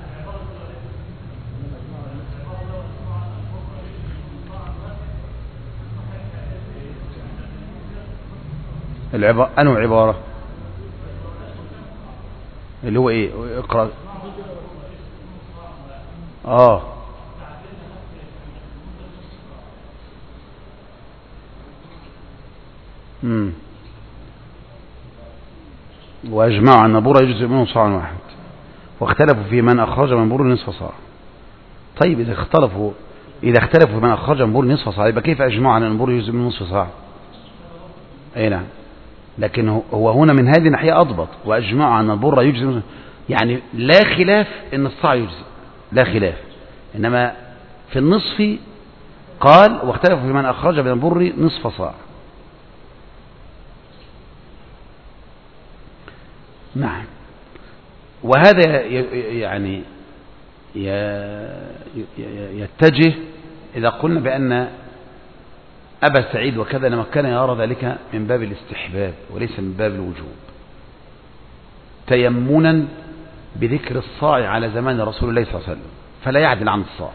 A: العبارة أنه عبارة اللي هو إيه؟ اقرأ. اه امم واجمعوا ان بر يجزئ منه صاع واحد، واختلفوا في من اخرج من بر نصف صاع. طيب اذا اختلفوا اذا اختلفوا في من اخرج من بر نصف صاع، يبقى كيف اجمعوا على ان بر يجزئ منه نصف صاع؟ اي نعم، لكن هو هنا من هذه الناحيه اضبط، واجمعوا ان البر يجزئ، يعني لا خلاف ان الصاع يجزئ، لا خلاف، انما في النصف قال واختلفوا في من اخرج من البر نصف صاع. نعم. وهذا يعني يتجه إذا قلنا بأن أبا سعيد وكذا لما كان يرى ذلك من باب الاستحباب وليس من باب الوجوب، تيمنا بذكر الصاع على زمان رسول الله صلى الله عليه وسلم، فلا يعدل عن الصاع.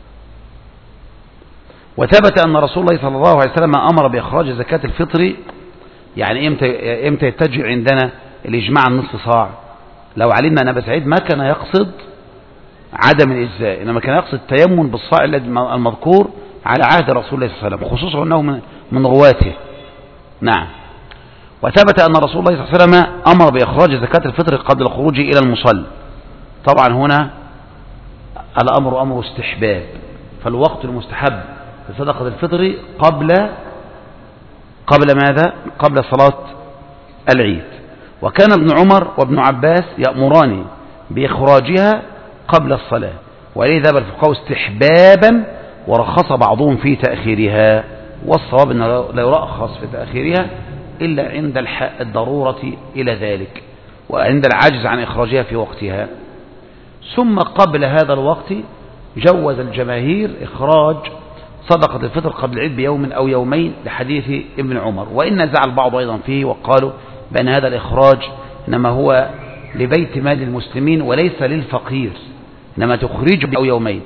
A: وثبت أن رسول الله صلى الله عليه وسلم أمر بإخراج زكاة الفطر. يعني إمتى إمتى يتجه عندنا الإجماع النصف صاع؟ لو علمنا أن أبا سعيد ما كان يقصد عدم الإجزاء، إنما كان يقصد التيمم بالصاع المذكور على عهد رسول الله صلى الله عليه وسلم، خصوصا أنه من رواته. نعم. وثبت أن رسول الله صلى الله عليه وسلم أمر بإخراج زكاة الفطر قبل الخروج إلى المصلى. طبعا هنا الأمر أمر استحباب، فالوقت المستحب لصدقة الفطر قبل قبل ماذا؟ قبل صلاة العيد. وكان ابن عمر وابن عباس يأمران بإخراجها قبل الصلاة، وإليه ذهب الفقهاء استحبابا، ورخص بعضهم في تأخيرها، والصواب أنه لا يرخص في تأخيرها إلا عند الضرورة إلى ذلك، وعند العجز عن إخراجها في وقتها. ثم قبل هذا الوقت جوز الجماهير إخراج صدقة الفطر قبل العيد بيوم أو يومين لحديث ابن عمر، وإن نزع البعض أيضا فيه وقالوا بأن هذا الإخراج إنما هو لبيت مال المسلمين وليس للفقير، إنما تخرج أو يومين،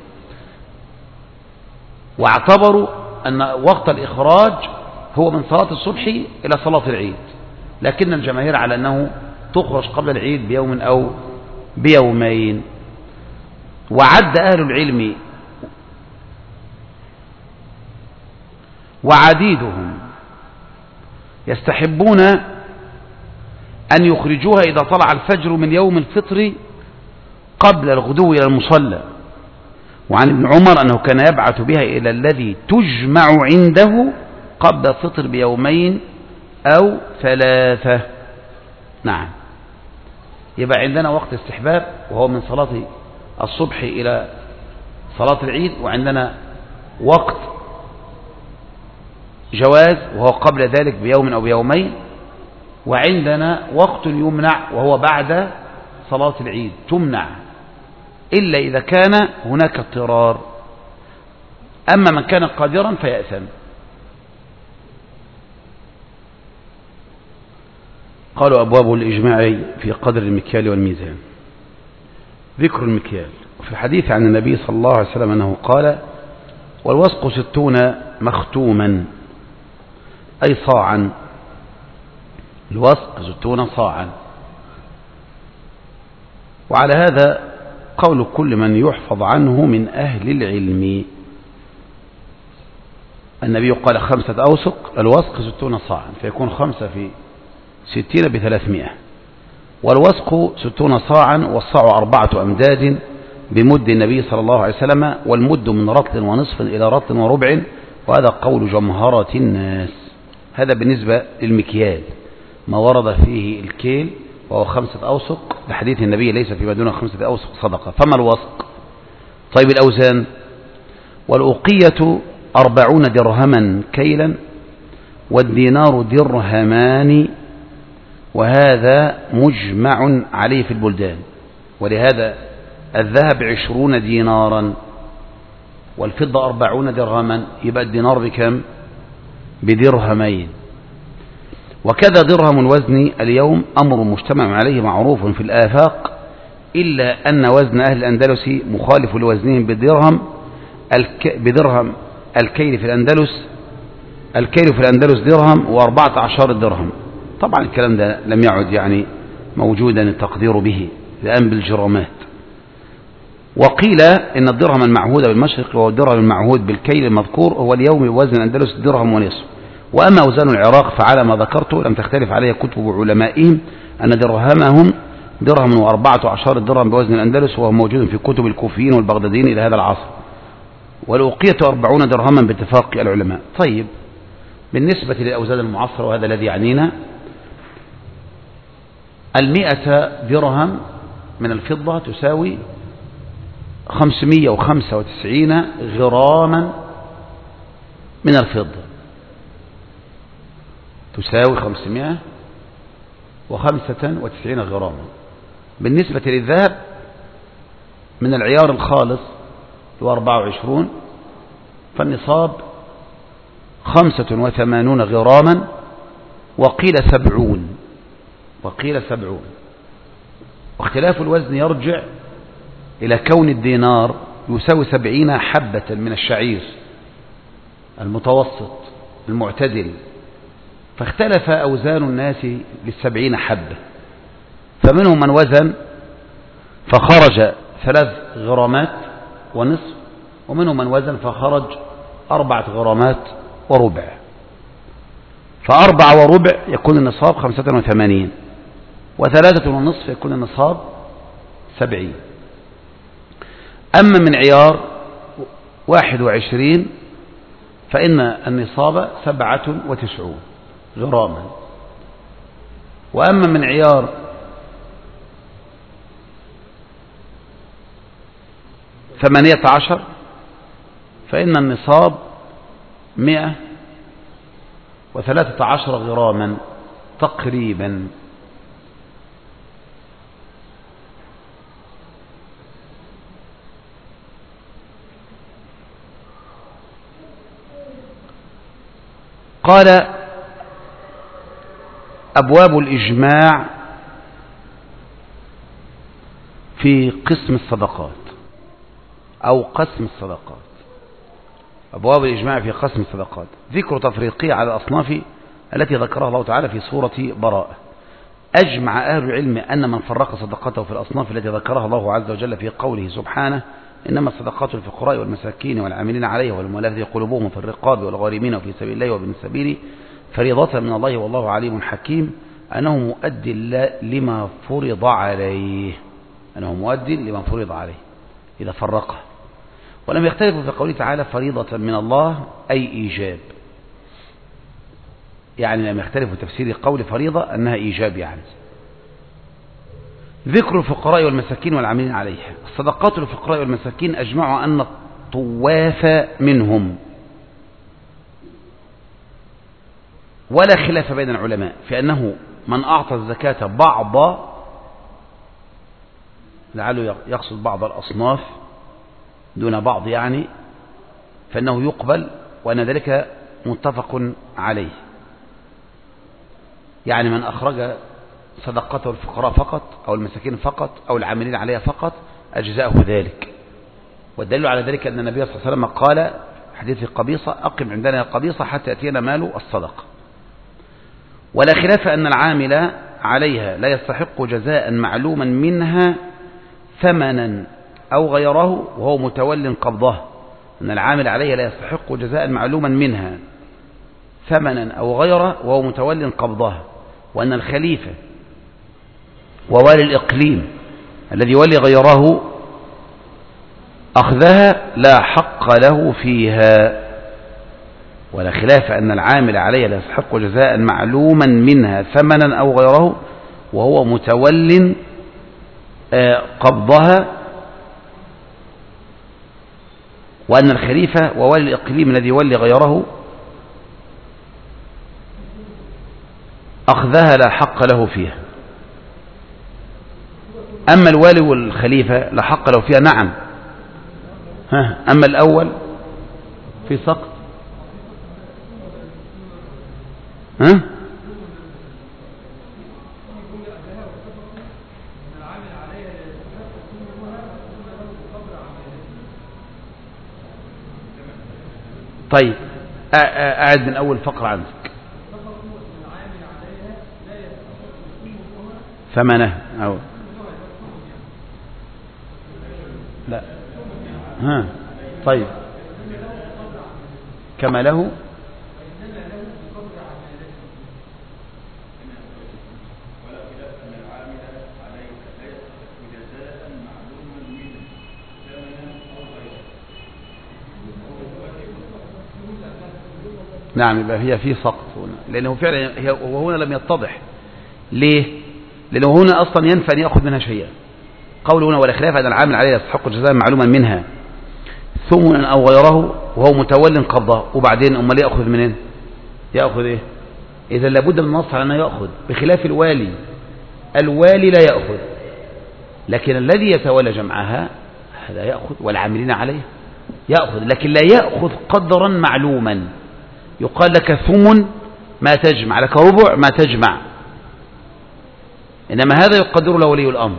A: واعتبروا أن وقت الإخراج هو من صلاة الصبح إلى صلاة العيد، لكن الجماهير على أنه تخرج قبل العيد بيوم أو بيومين. وعد أهل العلم وعديدهم يستحبون أن يخرجوها إذا طلع الفجر من يوم الفطر قبل الغدو إلى المصلى. وعن ابن عمر أنه كان يبعث بها إلى الذي تجمع عنده قبل الفطر بيومين أو ثلاثة. نعم. يبقى عندنا وقت استحباب وهو من صلاة الصبح إلى صلاة العيد، وعندنا وقت جواز وهو قبل ذلك بيوم أو بيومين، وعندنا وقت يمنع وهو بعد صلاة العيد تمنع إلا إذا كان هناك اضطرار، أما من كان قادرا فيأثم. قالوا أبواب الإجماع في قدر المكيال والميزان. ذكر المكيال. وفي الحديث عن النبي صلى الله عليه وسلم أنه قال: والوسق ستون مختوما، أي صاعا، الوسق ستون صاعا. وعلى هذا قول كل من يحفظ عنه من أهل العلم. النبي قال خمسة أوسق، الوسق ستون صاعا، فيكون خمسة في ستين بثلاثمائة، والوسق ستون صاعا، والصاع أربعة أمداد بمد النبي صلى الله عليه وسلم، والمد من رطل ونصف إلى رطل وربع، وهذا قول جمهرة الناس. هذا بالنسبة للمكيال، ما ورد فيه الكيل وهو خمسة أوسق لحديث النبي: ليس فيما دون خمسة أوسق صدقة. فما الوسق؟ طيب الأوزان: والأوقية أربعون درهما كيلا، والدينار درهمان، وهذا مجمع عليه في البلدان. ولهذا الذهب عشرون دينارا والفضة أربعون درهما، يبقى الدينار بكم؟ بدرهمين. وكذا درهم الوزن اليوم أمر مجتمع عليه معروف في الآفاق، إلا أن وزن أهل الأندلس مخالف لوزنهم بالدرهم. الك... بدرهم الكيل في الأندلس الكيل في الأندلس درهم وأربعة عشر درهم. طبعا الكلام ده لم يعد يعني موجودا التقدير به الآن بالجرامات. وقيل إن الدرهم المعهود بالمشرق وهو الدرهم المعهود بالكيل المذكور هو اليوم بوزن الأندلس درهم ونصف. وأما أوزان العراق فعلى ما ذكرته لم تختلف عليه كتب علمائهم أن درهمهم درهم وأربعة عشر الدرهم بوزن الأندلس، وهو موجود في كتب الكوفيين والبغداديين إلى هذا العصر، والأوقية أربعون درهما باتفاق العلماء. طيب، بالنسبة للأوزان المعاصرة وهذا الذي يعنينا، المئة درهم من الفضة تساوي خمسمائة وخمسة وتسعين غراما من الفضة، تساوي خمسمائة وخمسة وتسعين غراما. بالنسبة للذهب من العيار الخالص هو أربعة وعشرون، فالنصاب خمسة وثمانون غراما، وقيل سبعون وقيل سبعون واختلاف الوزن يرجع إلى كون الدينار يساوي سبعين حبة من الشعير المتوسط المعتدل، فاختلف أوزان الناس للسبعين حبة، فمنهم من وزن فخرج ثلاث غرامات ونصف، ومنهم من وزن فخرج أربعة غرامات وربع، فأربعة وربع يكون النصاب خمسة وثمانين، وثلاثة ونصف يكون النصاب سبعين. أما من عيار واحد وعشرين فإن النصاب سبعة وتسعون غراما، وأما من عيار ثمانية عشر فإن النصاب مئة وثلاثة عشر غراما تقريبا. قال أبواب الإجماع في قسم الصدقات أو قسم الصدقات. أبواب الإجماع في قسم الصدقات ذكر تفريقية على الأصناف التي ذكرها الله تعالى في سورة براءة. أجمع أهل العلم أن من فرق صدقته في الأصناف التي ذكرها الله عز وجل في قوله سبحانه إنما الصدقات للفقراء والمساكين والعاملين عليها والمؤلفة قلوبهم في الرقاب والغارمين وفي سبيل الله وابن السبيل فريضة من الله والله عليم حكيم، أنه مؤدي لما فرض عليه أنه مؤدي لما فرض عليه إذا فرقه. ولم يختلفوا في قوله تعالى فريضة من الله أي إيجاب، يعني لم يختلفوا في تفسير قول فريضة أنها إيجاب. يعني ذكر الفقراء والمساكين والعاملين عليها. الصدقات للفقراء والمساكين أجمعوا أن الطواف منهم، ولا خلاف بين العلماء في أنه من أعطى الزكاة بعض، لعله يقصد بعض الأصناف دون بعض يعني، فإنه يقبل، وأن ذلك متفق عليه. يعني من أخرج صدقته الفقراء فقط أو المساكين فقط أو العاملين عليها فقط أجزاءه ذلك. والدليل على ذلك أن النبي صلى الله عليه وسلم قال حديث القبيصة أقم عندنا القبيصة حتى يأتينا مال الصدقة. ولا خلاف أن العامل عليها لا يستحق جزاء معلوما منها ثمنا أو غيره وهو متول قبضه، أن العامل عليها لا يستحق جزاء معلوما منها ثمنا أو غيره وهو متول قبضه، وأن الخليفة ووالي الإقليم الذي ولي غيره أخذها لا حق له فيها. ولا خلاف أن العامل عليها لا يستحق جزاء معلوما منها ثمنا أو غيره وهو متول قبضها، وأن الخليفة ووالي الإقليم الذي ولي غيره أخذها لا حق له فيها. أما الوالي والخليفة لا حق له فيها، نعم. ها أما الأول في سقط، ها طيب أعد من أول فقرة عندك. ثمنه أو لا. ها طيب كما له نعم. يبقى هي في سقط هنا، لأنه فعلا هي وهنا لم يتضح. ليه؟ لأنه هنا أصلا ينفع أن يأخذ منها شيئا. قوله هنا ولا خلاف أن العامل عليه يستحق الجزاء معلوما منها ثمنا أو غيره وهو متول قبضه، وبعدين أمال يأخذ منين؟ يأخذ إيه؟ إذا لابد من النص على أنه يأخذ، بخلاف الوالي. الوالي لا يأخذ، لكن الذي يتولى جمعها هذا يأخذ، والعاملين عليه يأخذ، لكن لا يأخذ قدرا معلوما. يقال لك ثمن ما تجمع، لك ربع ما تجمع، إنما هذا يقدر له ولي الأمر.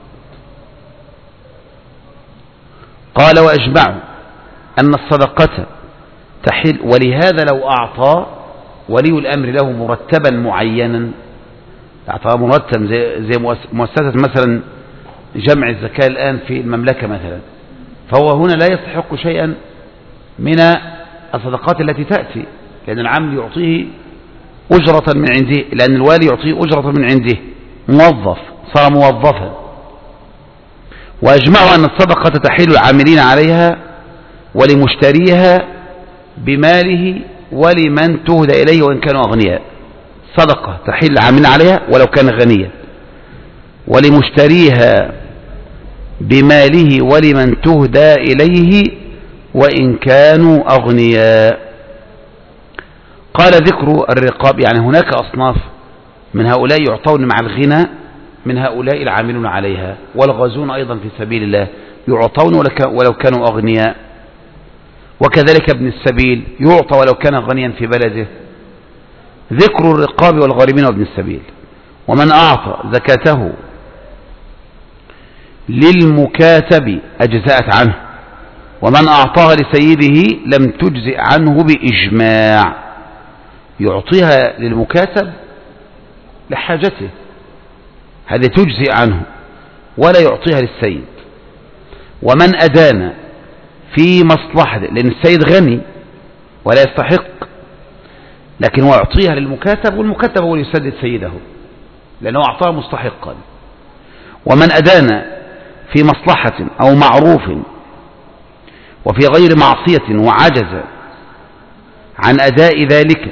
A: قال وأجمعوا أن الصدقة تحل، ولهذا لو أعطى ولي الأمر له مرتبا معينا، أعطاه مرتب زي, زي مؤسسة مثلا جمع الزكاة الآن في المملكة مثلا، فهو هنا لا يستحق شيئا من الصدقات التي تأتي، لأن العامل يعطيه أجرة من عنده، لأن الوالي يعطيه أجرة من عنده، موظف صار موظفا. وأجمعوا أن الصدقة تحل العاملين عليها ولمشتريها بماله ولمن تهدى إليه وإن كانوا أغنياء. صدقة تحل العاملين عليها ولو كان غنيا، ولمشتريها بماله ولمن تهدى إليه وإن كانوا أغنياء. قال ذكر الرقاب، يعني هناك أصناف من هؤلاء يعطون مع الغنى، من هؤلاء العاملون عليها، والغازون أيضا في سبيل الله يعطون ولو كانوا أغنياء، وكذلك ابن السبيل يعطى ولو كان غنيا في بلده. ذكر الرقاب والغارمين وابن السبيل. ومن أعطى زكاته للمكاتب أجزأت عنه، ومن أعطاها لسيده لم تجزئ عنه بإجماع. يعطيها للمكاتب لحاجته، هذا تجزئ عنه، ولا يعطيها للسيد. ومن أدان في مصلحته، لأن السيد غني ولا يستحق، لكن هو يعطيها للمكاتب، والمكاتب هو يسدد سيده لأنه أعطاه مستحقا. ومن أدان في مصلحة أو معروف وفي غير معصية وعجز عن أداء ذلك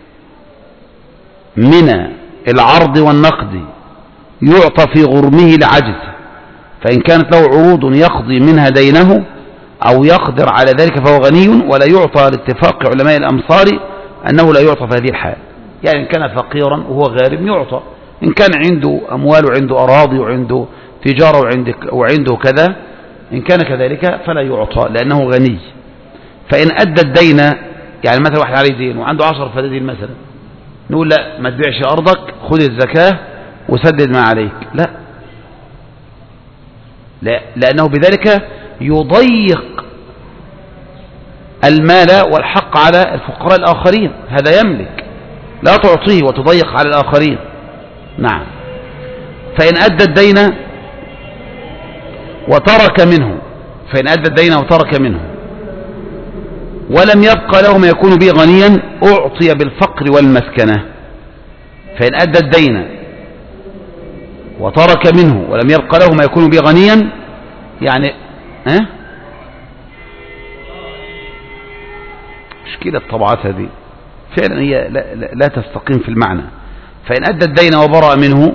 A: من العرض والنقد يعطى في غرمه العجز، فإن كانت له عروض يقضي منها دينه أو يقدر على ذلك فهو غني، ولا يعطى لاتفاق علماء الأمصار أنه لا يعطى في هذه الحال. يعني إن كان فقيرا وهو غارم يعطى، إن كان عنده أموال وعنده أراضي وعنده تجارة وعنده, وعنده كذا، إن كان كذلك فلا يعطى لأنه غني. فإن أدى الدين، يعني مثلا واحد عليه دين وعنده عشر فدادين مثلا، نقول لا ما تبيعش أرضك، خذ الزكاة وسدد ما عليك، لا لا، لأنه بذلك يضيق المال والحق على الفقراء الآخرين، هذا يملك، لا تعطيه وتضيق على الآخرين. نعم. فإن أدى الدين وترك منه، فإن أدى الدين وترك منه ولم يبقى له ما يكون به غنيا أعطي بالفقر والمسكنة. فإن أدى الدين وترك منه ولم يبقى له ما يكون به غنيا، يعني ها مشكلة الطبعات هذه فعلا هي لا, لا, لا تستقيم في المعنى. فإن أدى الدين وبرأ منه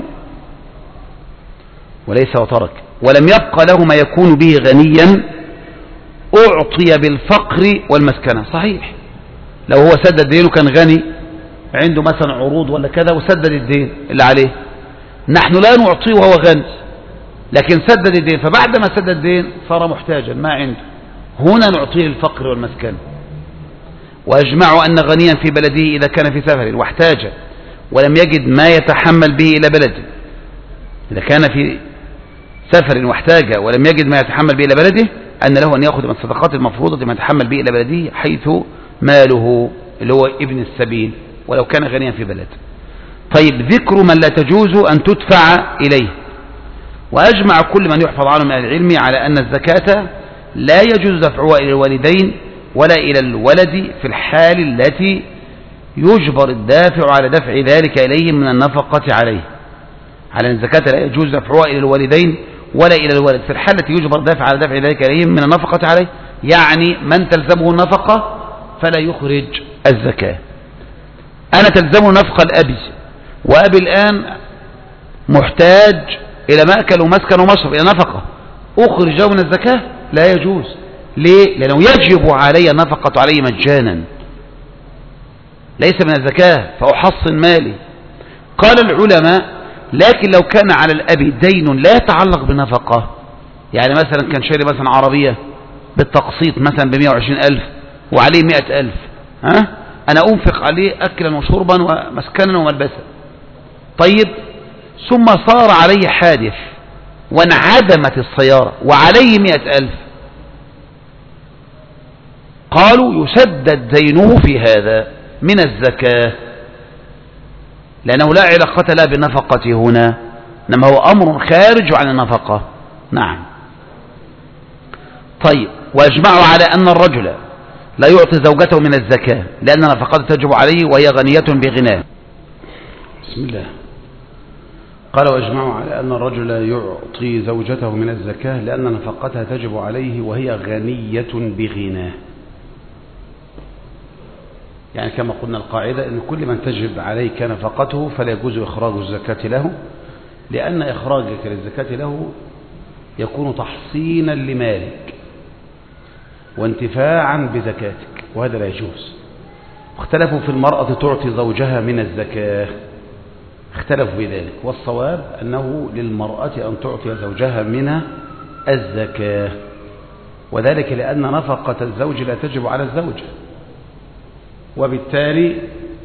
A: وليس وترك ولم يبقى له ما يكون به غنيا أعطي بالفقر والمسكنة. صحيح، لو هو سدد دينه كان غني عنده مثلا عروض ولا كذا وسدد الدين اللي عليه، نحن لا نعطيه وهو غني، لكن سدد الدين، فبعد ما سدد الدين صار محتاجا ما عنده، هنا نعطيه الفقر والمسكنة. وأجمعوا أن غنيا في بلده إذا كان في سفر واحتاج ولم يجد ما يتحمل به إلى بلده، إذا كان في سفر واحتاج ولم يجد ما يتحمل به إلى بلده، أن له أن يأخذ من الصدقات المفروضة ما يتحمل به إلى بلده حيث ماله اللي هو ابن السبيل ولو كان غنيا في بلده. طيب، ذكر من لا تجوز أن تدفع إليه. وأجمع كل من يحفظ عنه من العلم على أن الزكاة لا يجوز دفعها إلى الوالدين ولا إلى الولد في الحال التي يجبر الدافع على دفع ذلك إليهم من النفقة عليه، على أن الزكاة لا يجوز دفعها إلى الوالدين ولا إلى الولد في الحال التي يجبر الدافع على دفع ذلك إليهم من النفقة عليه، يعني من تلزمه النفقة فلا يخرج الزكاة. أنا تلزمه نفقة الأبي، وأبي الآن محتاج إلى مأكل ومسكن ومشرب، إلى نفقة، أخرجه من الزكاة؟ لا يجوز. ليه؟ لأنه يجب علي النفقة عليه مجانا، ليس من الزكاة، فأحصن مالي. قال العلماء لكن لو كان على الأب دين لا يتعلق بنفقة، يعني مثلا كان شاري مثلا عربية بالتقسيط مثلا بمئة وعشرين ألف وعليه مئة ألف، ها؟ أنا أنفق عليه أكلا وشربا ومسكنا وملبسا، طيب ثم صار عليه حادث وانعدمت السيارة وعليه مئة ألف، قالوا يسدد دينه في هذا من الزكاة، لأنه لا علاقة لا بالنفقة هنا، إنما هو أمر خارج عن النفقة. نعم. طيب، وأجمعوا على أن الرجل لا يعطي زوجته من الزكاة لأن نفقته تجب عليه وهي غنية بغناه. بسم الله. قال وأجمعوا على أن الرجل لا يعطي زوجته من الزكاة لأن نفقتها تجب عليه وهي غنية بغناه. يعني كما قلنا القاعدة أن كل من تجب عليك نفقته فلا يجوز إخراج الزكاة له، لأن إخراجك للزكاة له يكون تحصينا لمالك وانتفاعا بزكاتك، وهذا لا يجوز. اختلفوا في المرأة تعطي زوجها من الزكاة، اختلفوا في ذلك، والصواب أنه للمرأة أن تعطي زوجها من الزكاة، وذلك لأن نفقة الزوج لا تجب على الزوجة، وبالتالي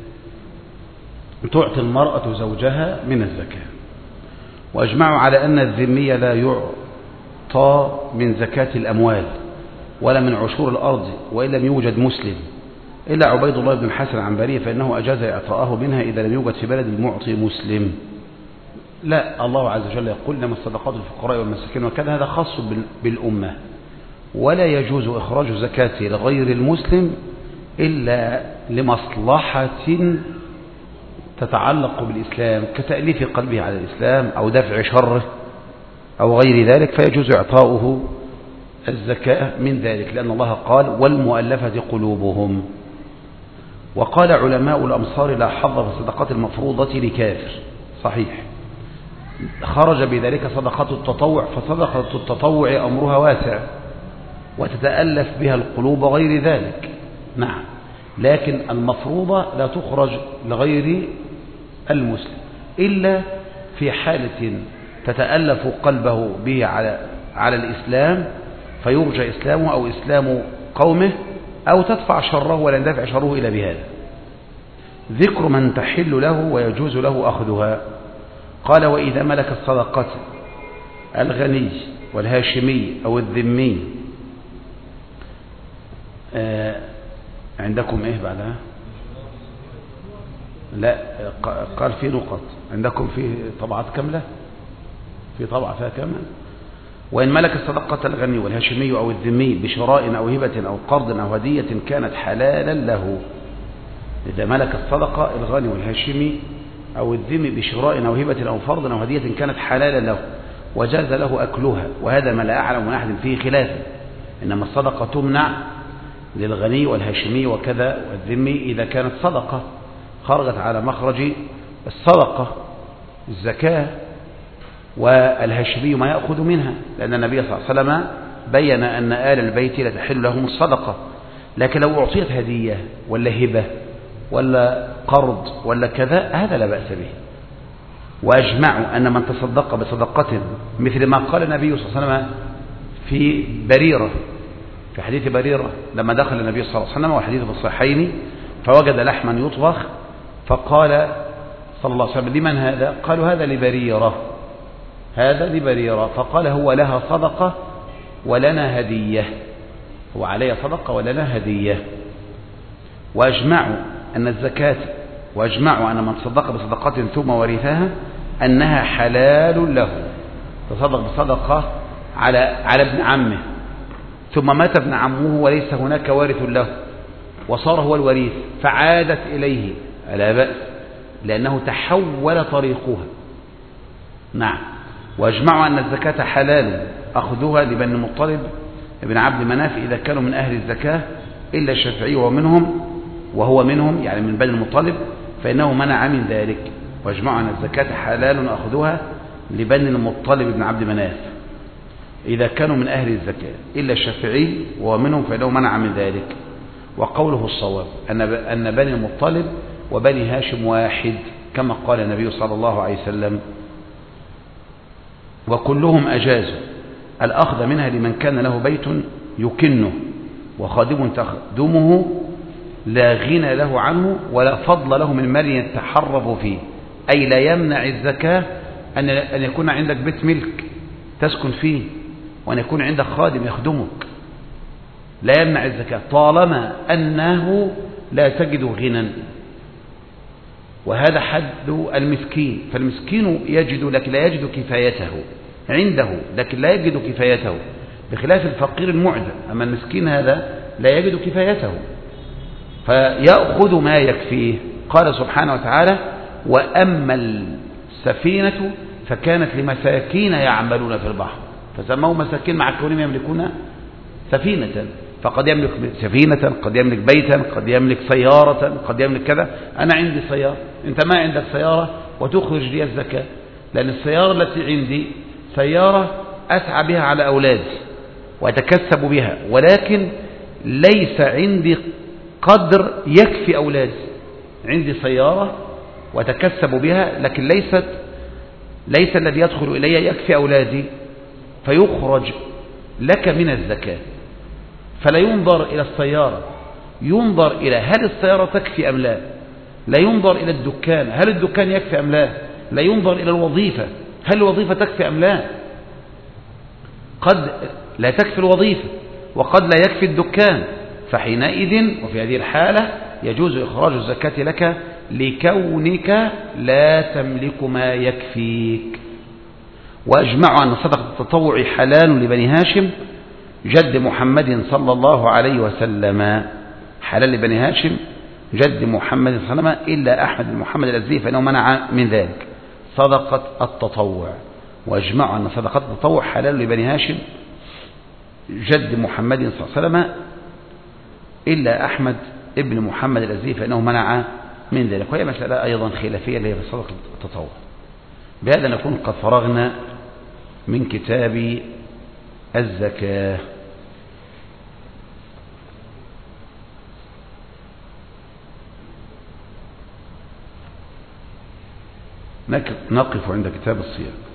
A: تعطي المرأة زوجها من الزكاة. وأجمعوا على أن الذمي لا يعطى من زكاة الأموال ولا من عشور الأرض وإن لم يوجد مسلم، إلا عبيد الله بن الحسن العنبري فإنه أجاز إعطاءه منها إذا لم يوجد في بلد المعطي مسلم. لا، الله عز وجل يقول لما الصدقات الفقراء والمساكين وكذا، هذا خاص بالأمة، ولا يجوز إخراج زكاة لغير المسلم إلا لمصلحة تتعلق بالإسلام كتأليف قلبه على الإسلام أو دفع شره أو غير ذلك، فيجوز إعطاؤه الزكاة من ذلك، لأن الله قال والمؤلفة قلوبهم. وقال علماء الأمصار لا حظ في الصدقات المفروضة لكافر، صحيح، خرج بذلك صدقات التطوع، فصدقة التطوع أمرها واسع وتتألف بها القلوب غير ذلك. نعم، لكن المفروضة لا تخرج لغير المسلم إلا في حالة تتألف قلبه به على على الإسلام فيرجى إسلامه أو إسلام قومه، أو تدفع شره ولا يندفع شره إلا بهذا. ذكر من تحل له ويجوز له أخذها. قال وإذا ملك الصدقة الغني والهاشمي أو الذمي، آه عندكم إيه بعدها؟ لا، قال في نقط عندكم، في طبعات كاملة، في طبعة فيها كامل. وإن ملك الصدقة الغني والهاشمي أو الذمي بشراء أو هبة أو قرض أو هدية كانت حلالا له. إذا ملك الصدقة الغني والهاشمي أو الذمي بشراء أو هبة أو فرض أو هدية كانت حلالا له وجاز له أكلها، وهذا ما لا أعلم من أحد فيه خلافا، إنما الصدقة تمنع للغني والهاشمي وكذا والذمي إذا كانت صدقة خرجت على مخرج الصدقة الزكاة، والهاشمي ما يأخذ منها، لأن النبي صلى الله عليه وسلم بين أن آل البيت لا تحل لهم الصدقة. لكن لو أعطيت هدية ولا هبة ولا قرض ولا كذا هذا لا بأس به. وأجمعوا أن من تصدق بصدقة مثل ما قال النبي صلى الله عليه وسلم في بريرة، في حديث بريرة لما دخل النبي صلى الله عليه وسلم وحديث في الصحيحين فوجد لحما يطبخ، فقال صلى الله عليه وسلم لمن هذا؟ قالوا هذا لبريرة، هذا لبريرة. فقال هو لها صدقة ولنا هدية، هو عليها صدقة ولنا هدية. وأجمعوا أن الزكاة وأجمعوا أن من تصدق بصدقة ثم ورثها أنها حلال له تصدق بصدقة على على ابن عمه، ثم مات ابن عمه وليس هناك وارث له وصار هو الوريث، فعادت إليه، لا بأس، لأنه تحول طريقها. نعم. واجمعوا أن الزكاة حلال أخذها لبني المطلب ابن عبد مناف إذا كانوا من أهل الزكاة، إلا الشافعي ومنهم وهو منهم يعني من بني المطلب فإنه منع من ذلك. واجمعوا أن الزكاة حلال أخذها لبني المطلب ابن عبد مناف إذا كانوا من أهل الزكاة، إلا الشافعي ومنهم فإنه منع من ذلك. وقوله الصواب أن بني المطلب وبني هاشم واحد، كما قال النبي صلى الله عليه وسلم: وكلهم أجازوا الأخذ منها لمن كان له بيت يكنه وخادم تخدمه لا غنى له عنه ولا فضل له من مال يتحرف فيه، أي لا يمنع الزكاة أن يكون عندك بيت ملك تسكن فيه وأن يكون عندك خادم يخدمك، لا يمنع الزكاة طالما أنه لا تجد غنى. وهذا حد المسكين، فالمسكين يجد لكن لا يجد كفايته عنده، لكن لا يجد كفايته، بخلاف الفقير المعدم. أما المسكين هذا لا يجد كفايته فيأخذ ما يكفيه. قال سبحانه وتعالى: وأما السفينة فكانت لمساكين يعملون في البحر، فسموه مساكين مع كونهم يملكون سفينة، فقد يملك سفينة، قد يملك بيتا، قد يملك سيارة، قد يملك كذا. أنا عندي سيارة، أنت ما عندك سيارة وتخرج لي الزكاة، لأن السيارة التي عندي سيارة أسعى بها على أولادي وأتكسب بها، ولكن ليس عندي قدر يكفي أولادي. عندي سيارة وأتكسب بها، لكن ليست ليس الذي يدخل إلي يكفي أولادي، فيخرج لك من الزكاة. فلا ينظر إلى السيارة، ينظر إلى هل السيارة تكفي أم لا. لا ينظر إلى الدكان، هل الدكان يكفي أم لا. لا ينظر إلى الوظيفة، هل الوظيفة تكفي أم لا. قد لا تكفي الوظيفة وقد لا يكفي الدكان، فحينئذ وفي هذه الحالة يجوز إخراج الزكاة لك لكونك لا تملك ما يكفيك. وأجمعوا أن صدقة التطوع حلال لبني هاشم جد محمد صلى الله عليه وسلم، حلال لبني هاشم جد محمد صلى الله عليه وسلم، إلا أحمد بن محمد الأزدي فإنه منع من ذلك صدقة التطوع. وأجمعوا أن صدقة التطوع حلال لبني هاشم جد محمد صلى الله عليه وسلم، إلا أحمد ابن محمد الأزدي فإنه منع من ذلك. وهي مسألة أيضا خلافية اللي هي في صدقة التطوع. بهذا نكون قد فرغنا من كتاب الزكاة. نقف عند كتاب الصيام.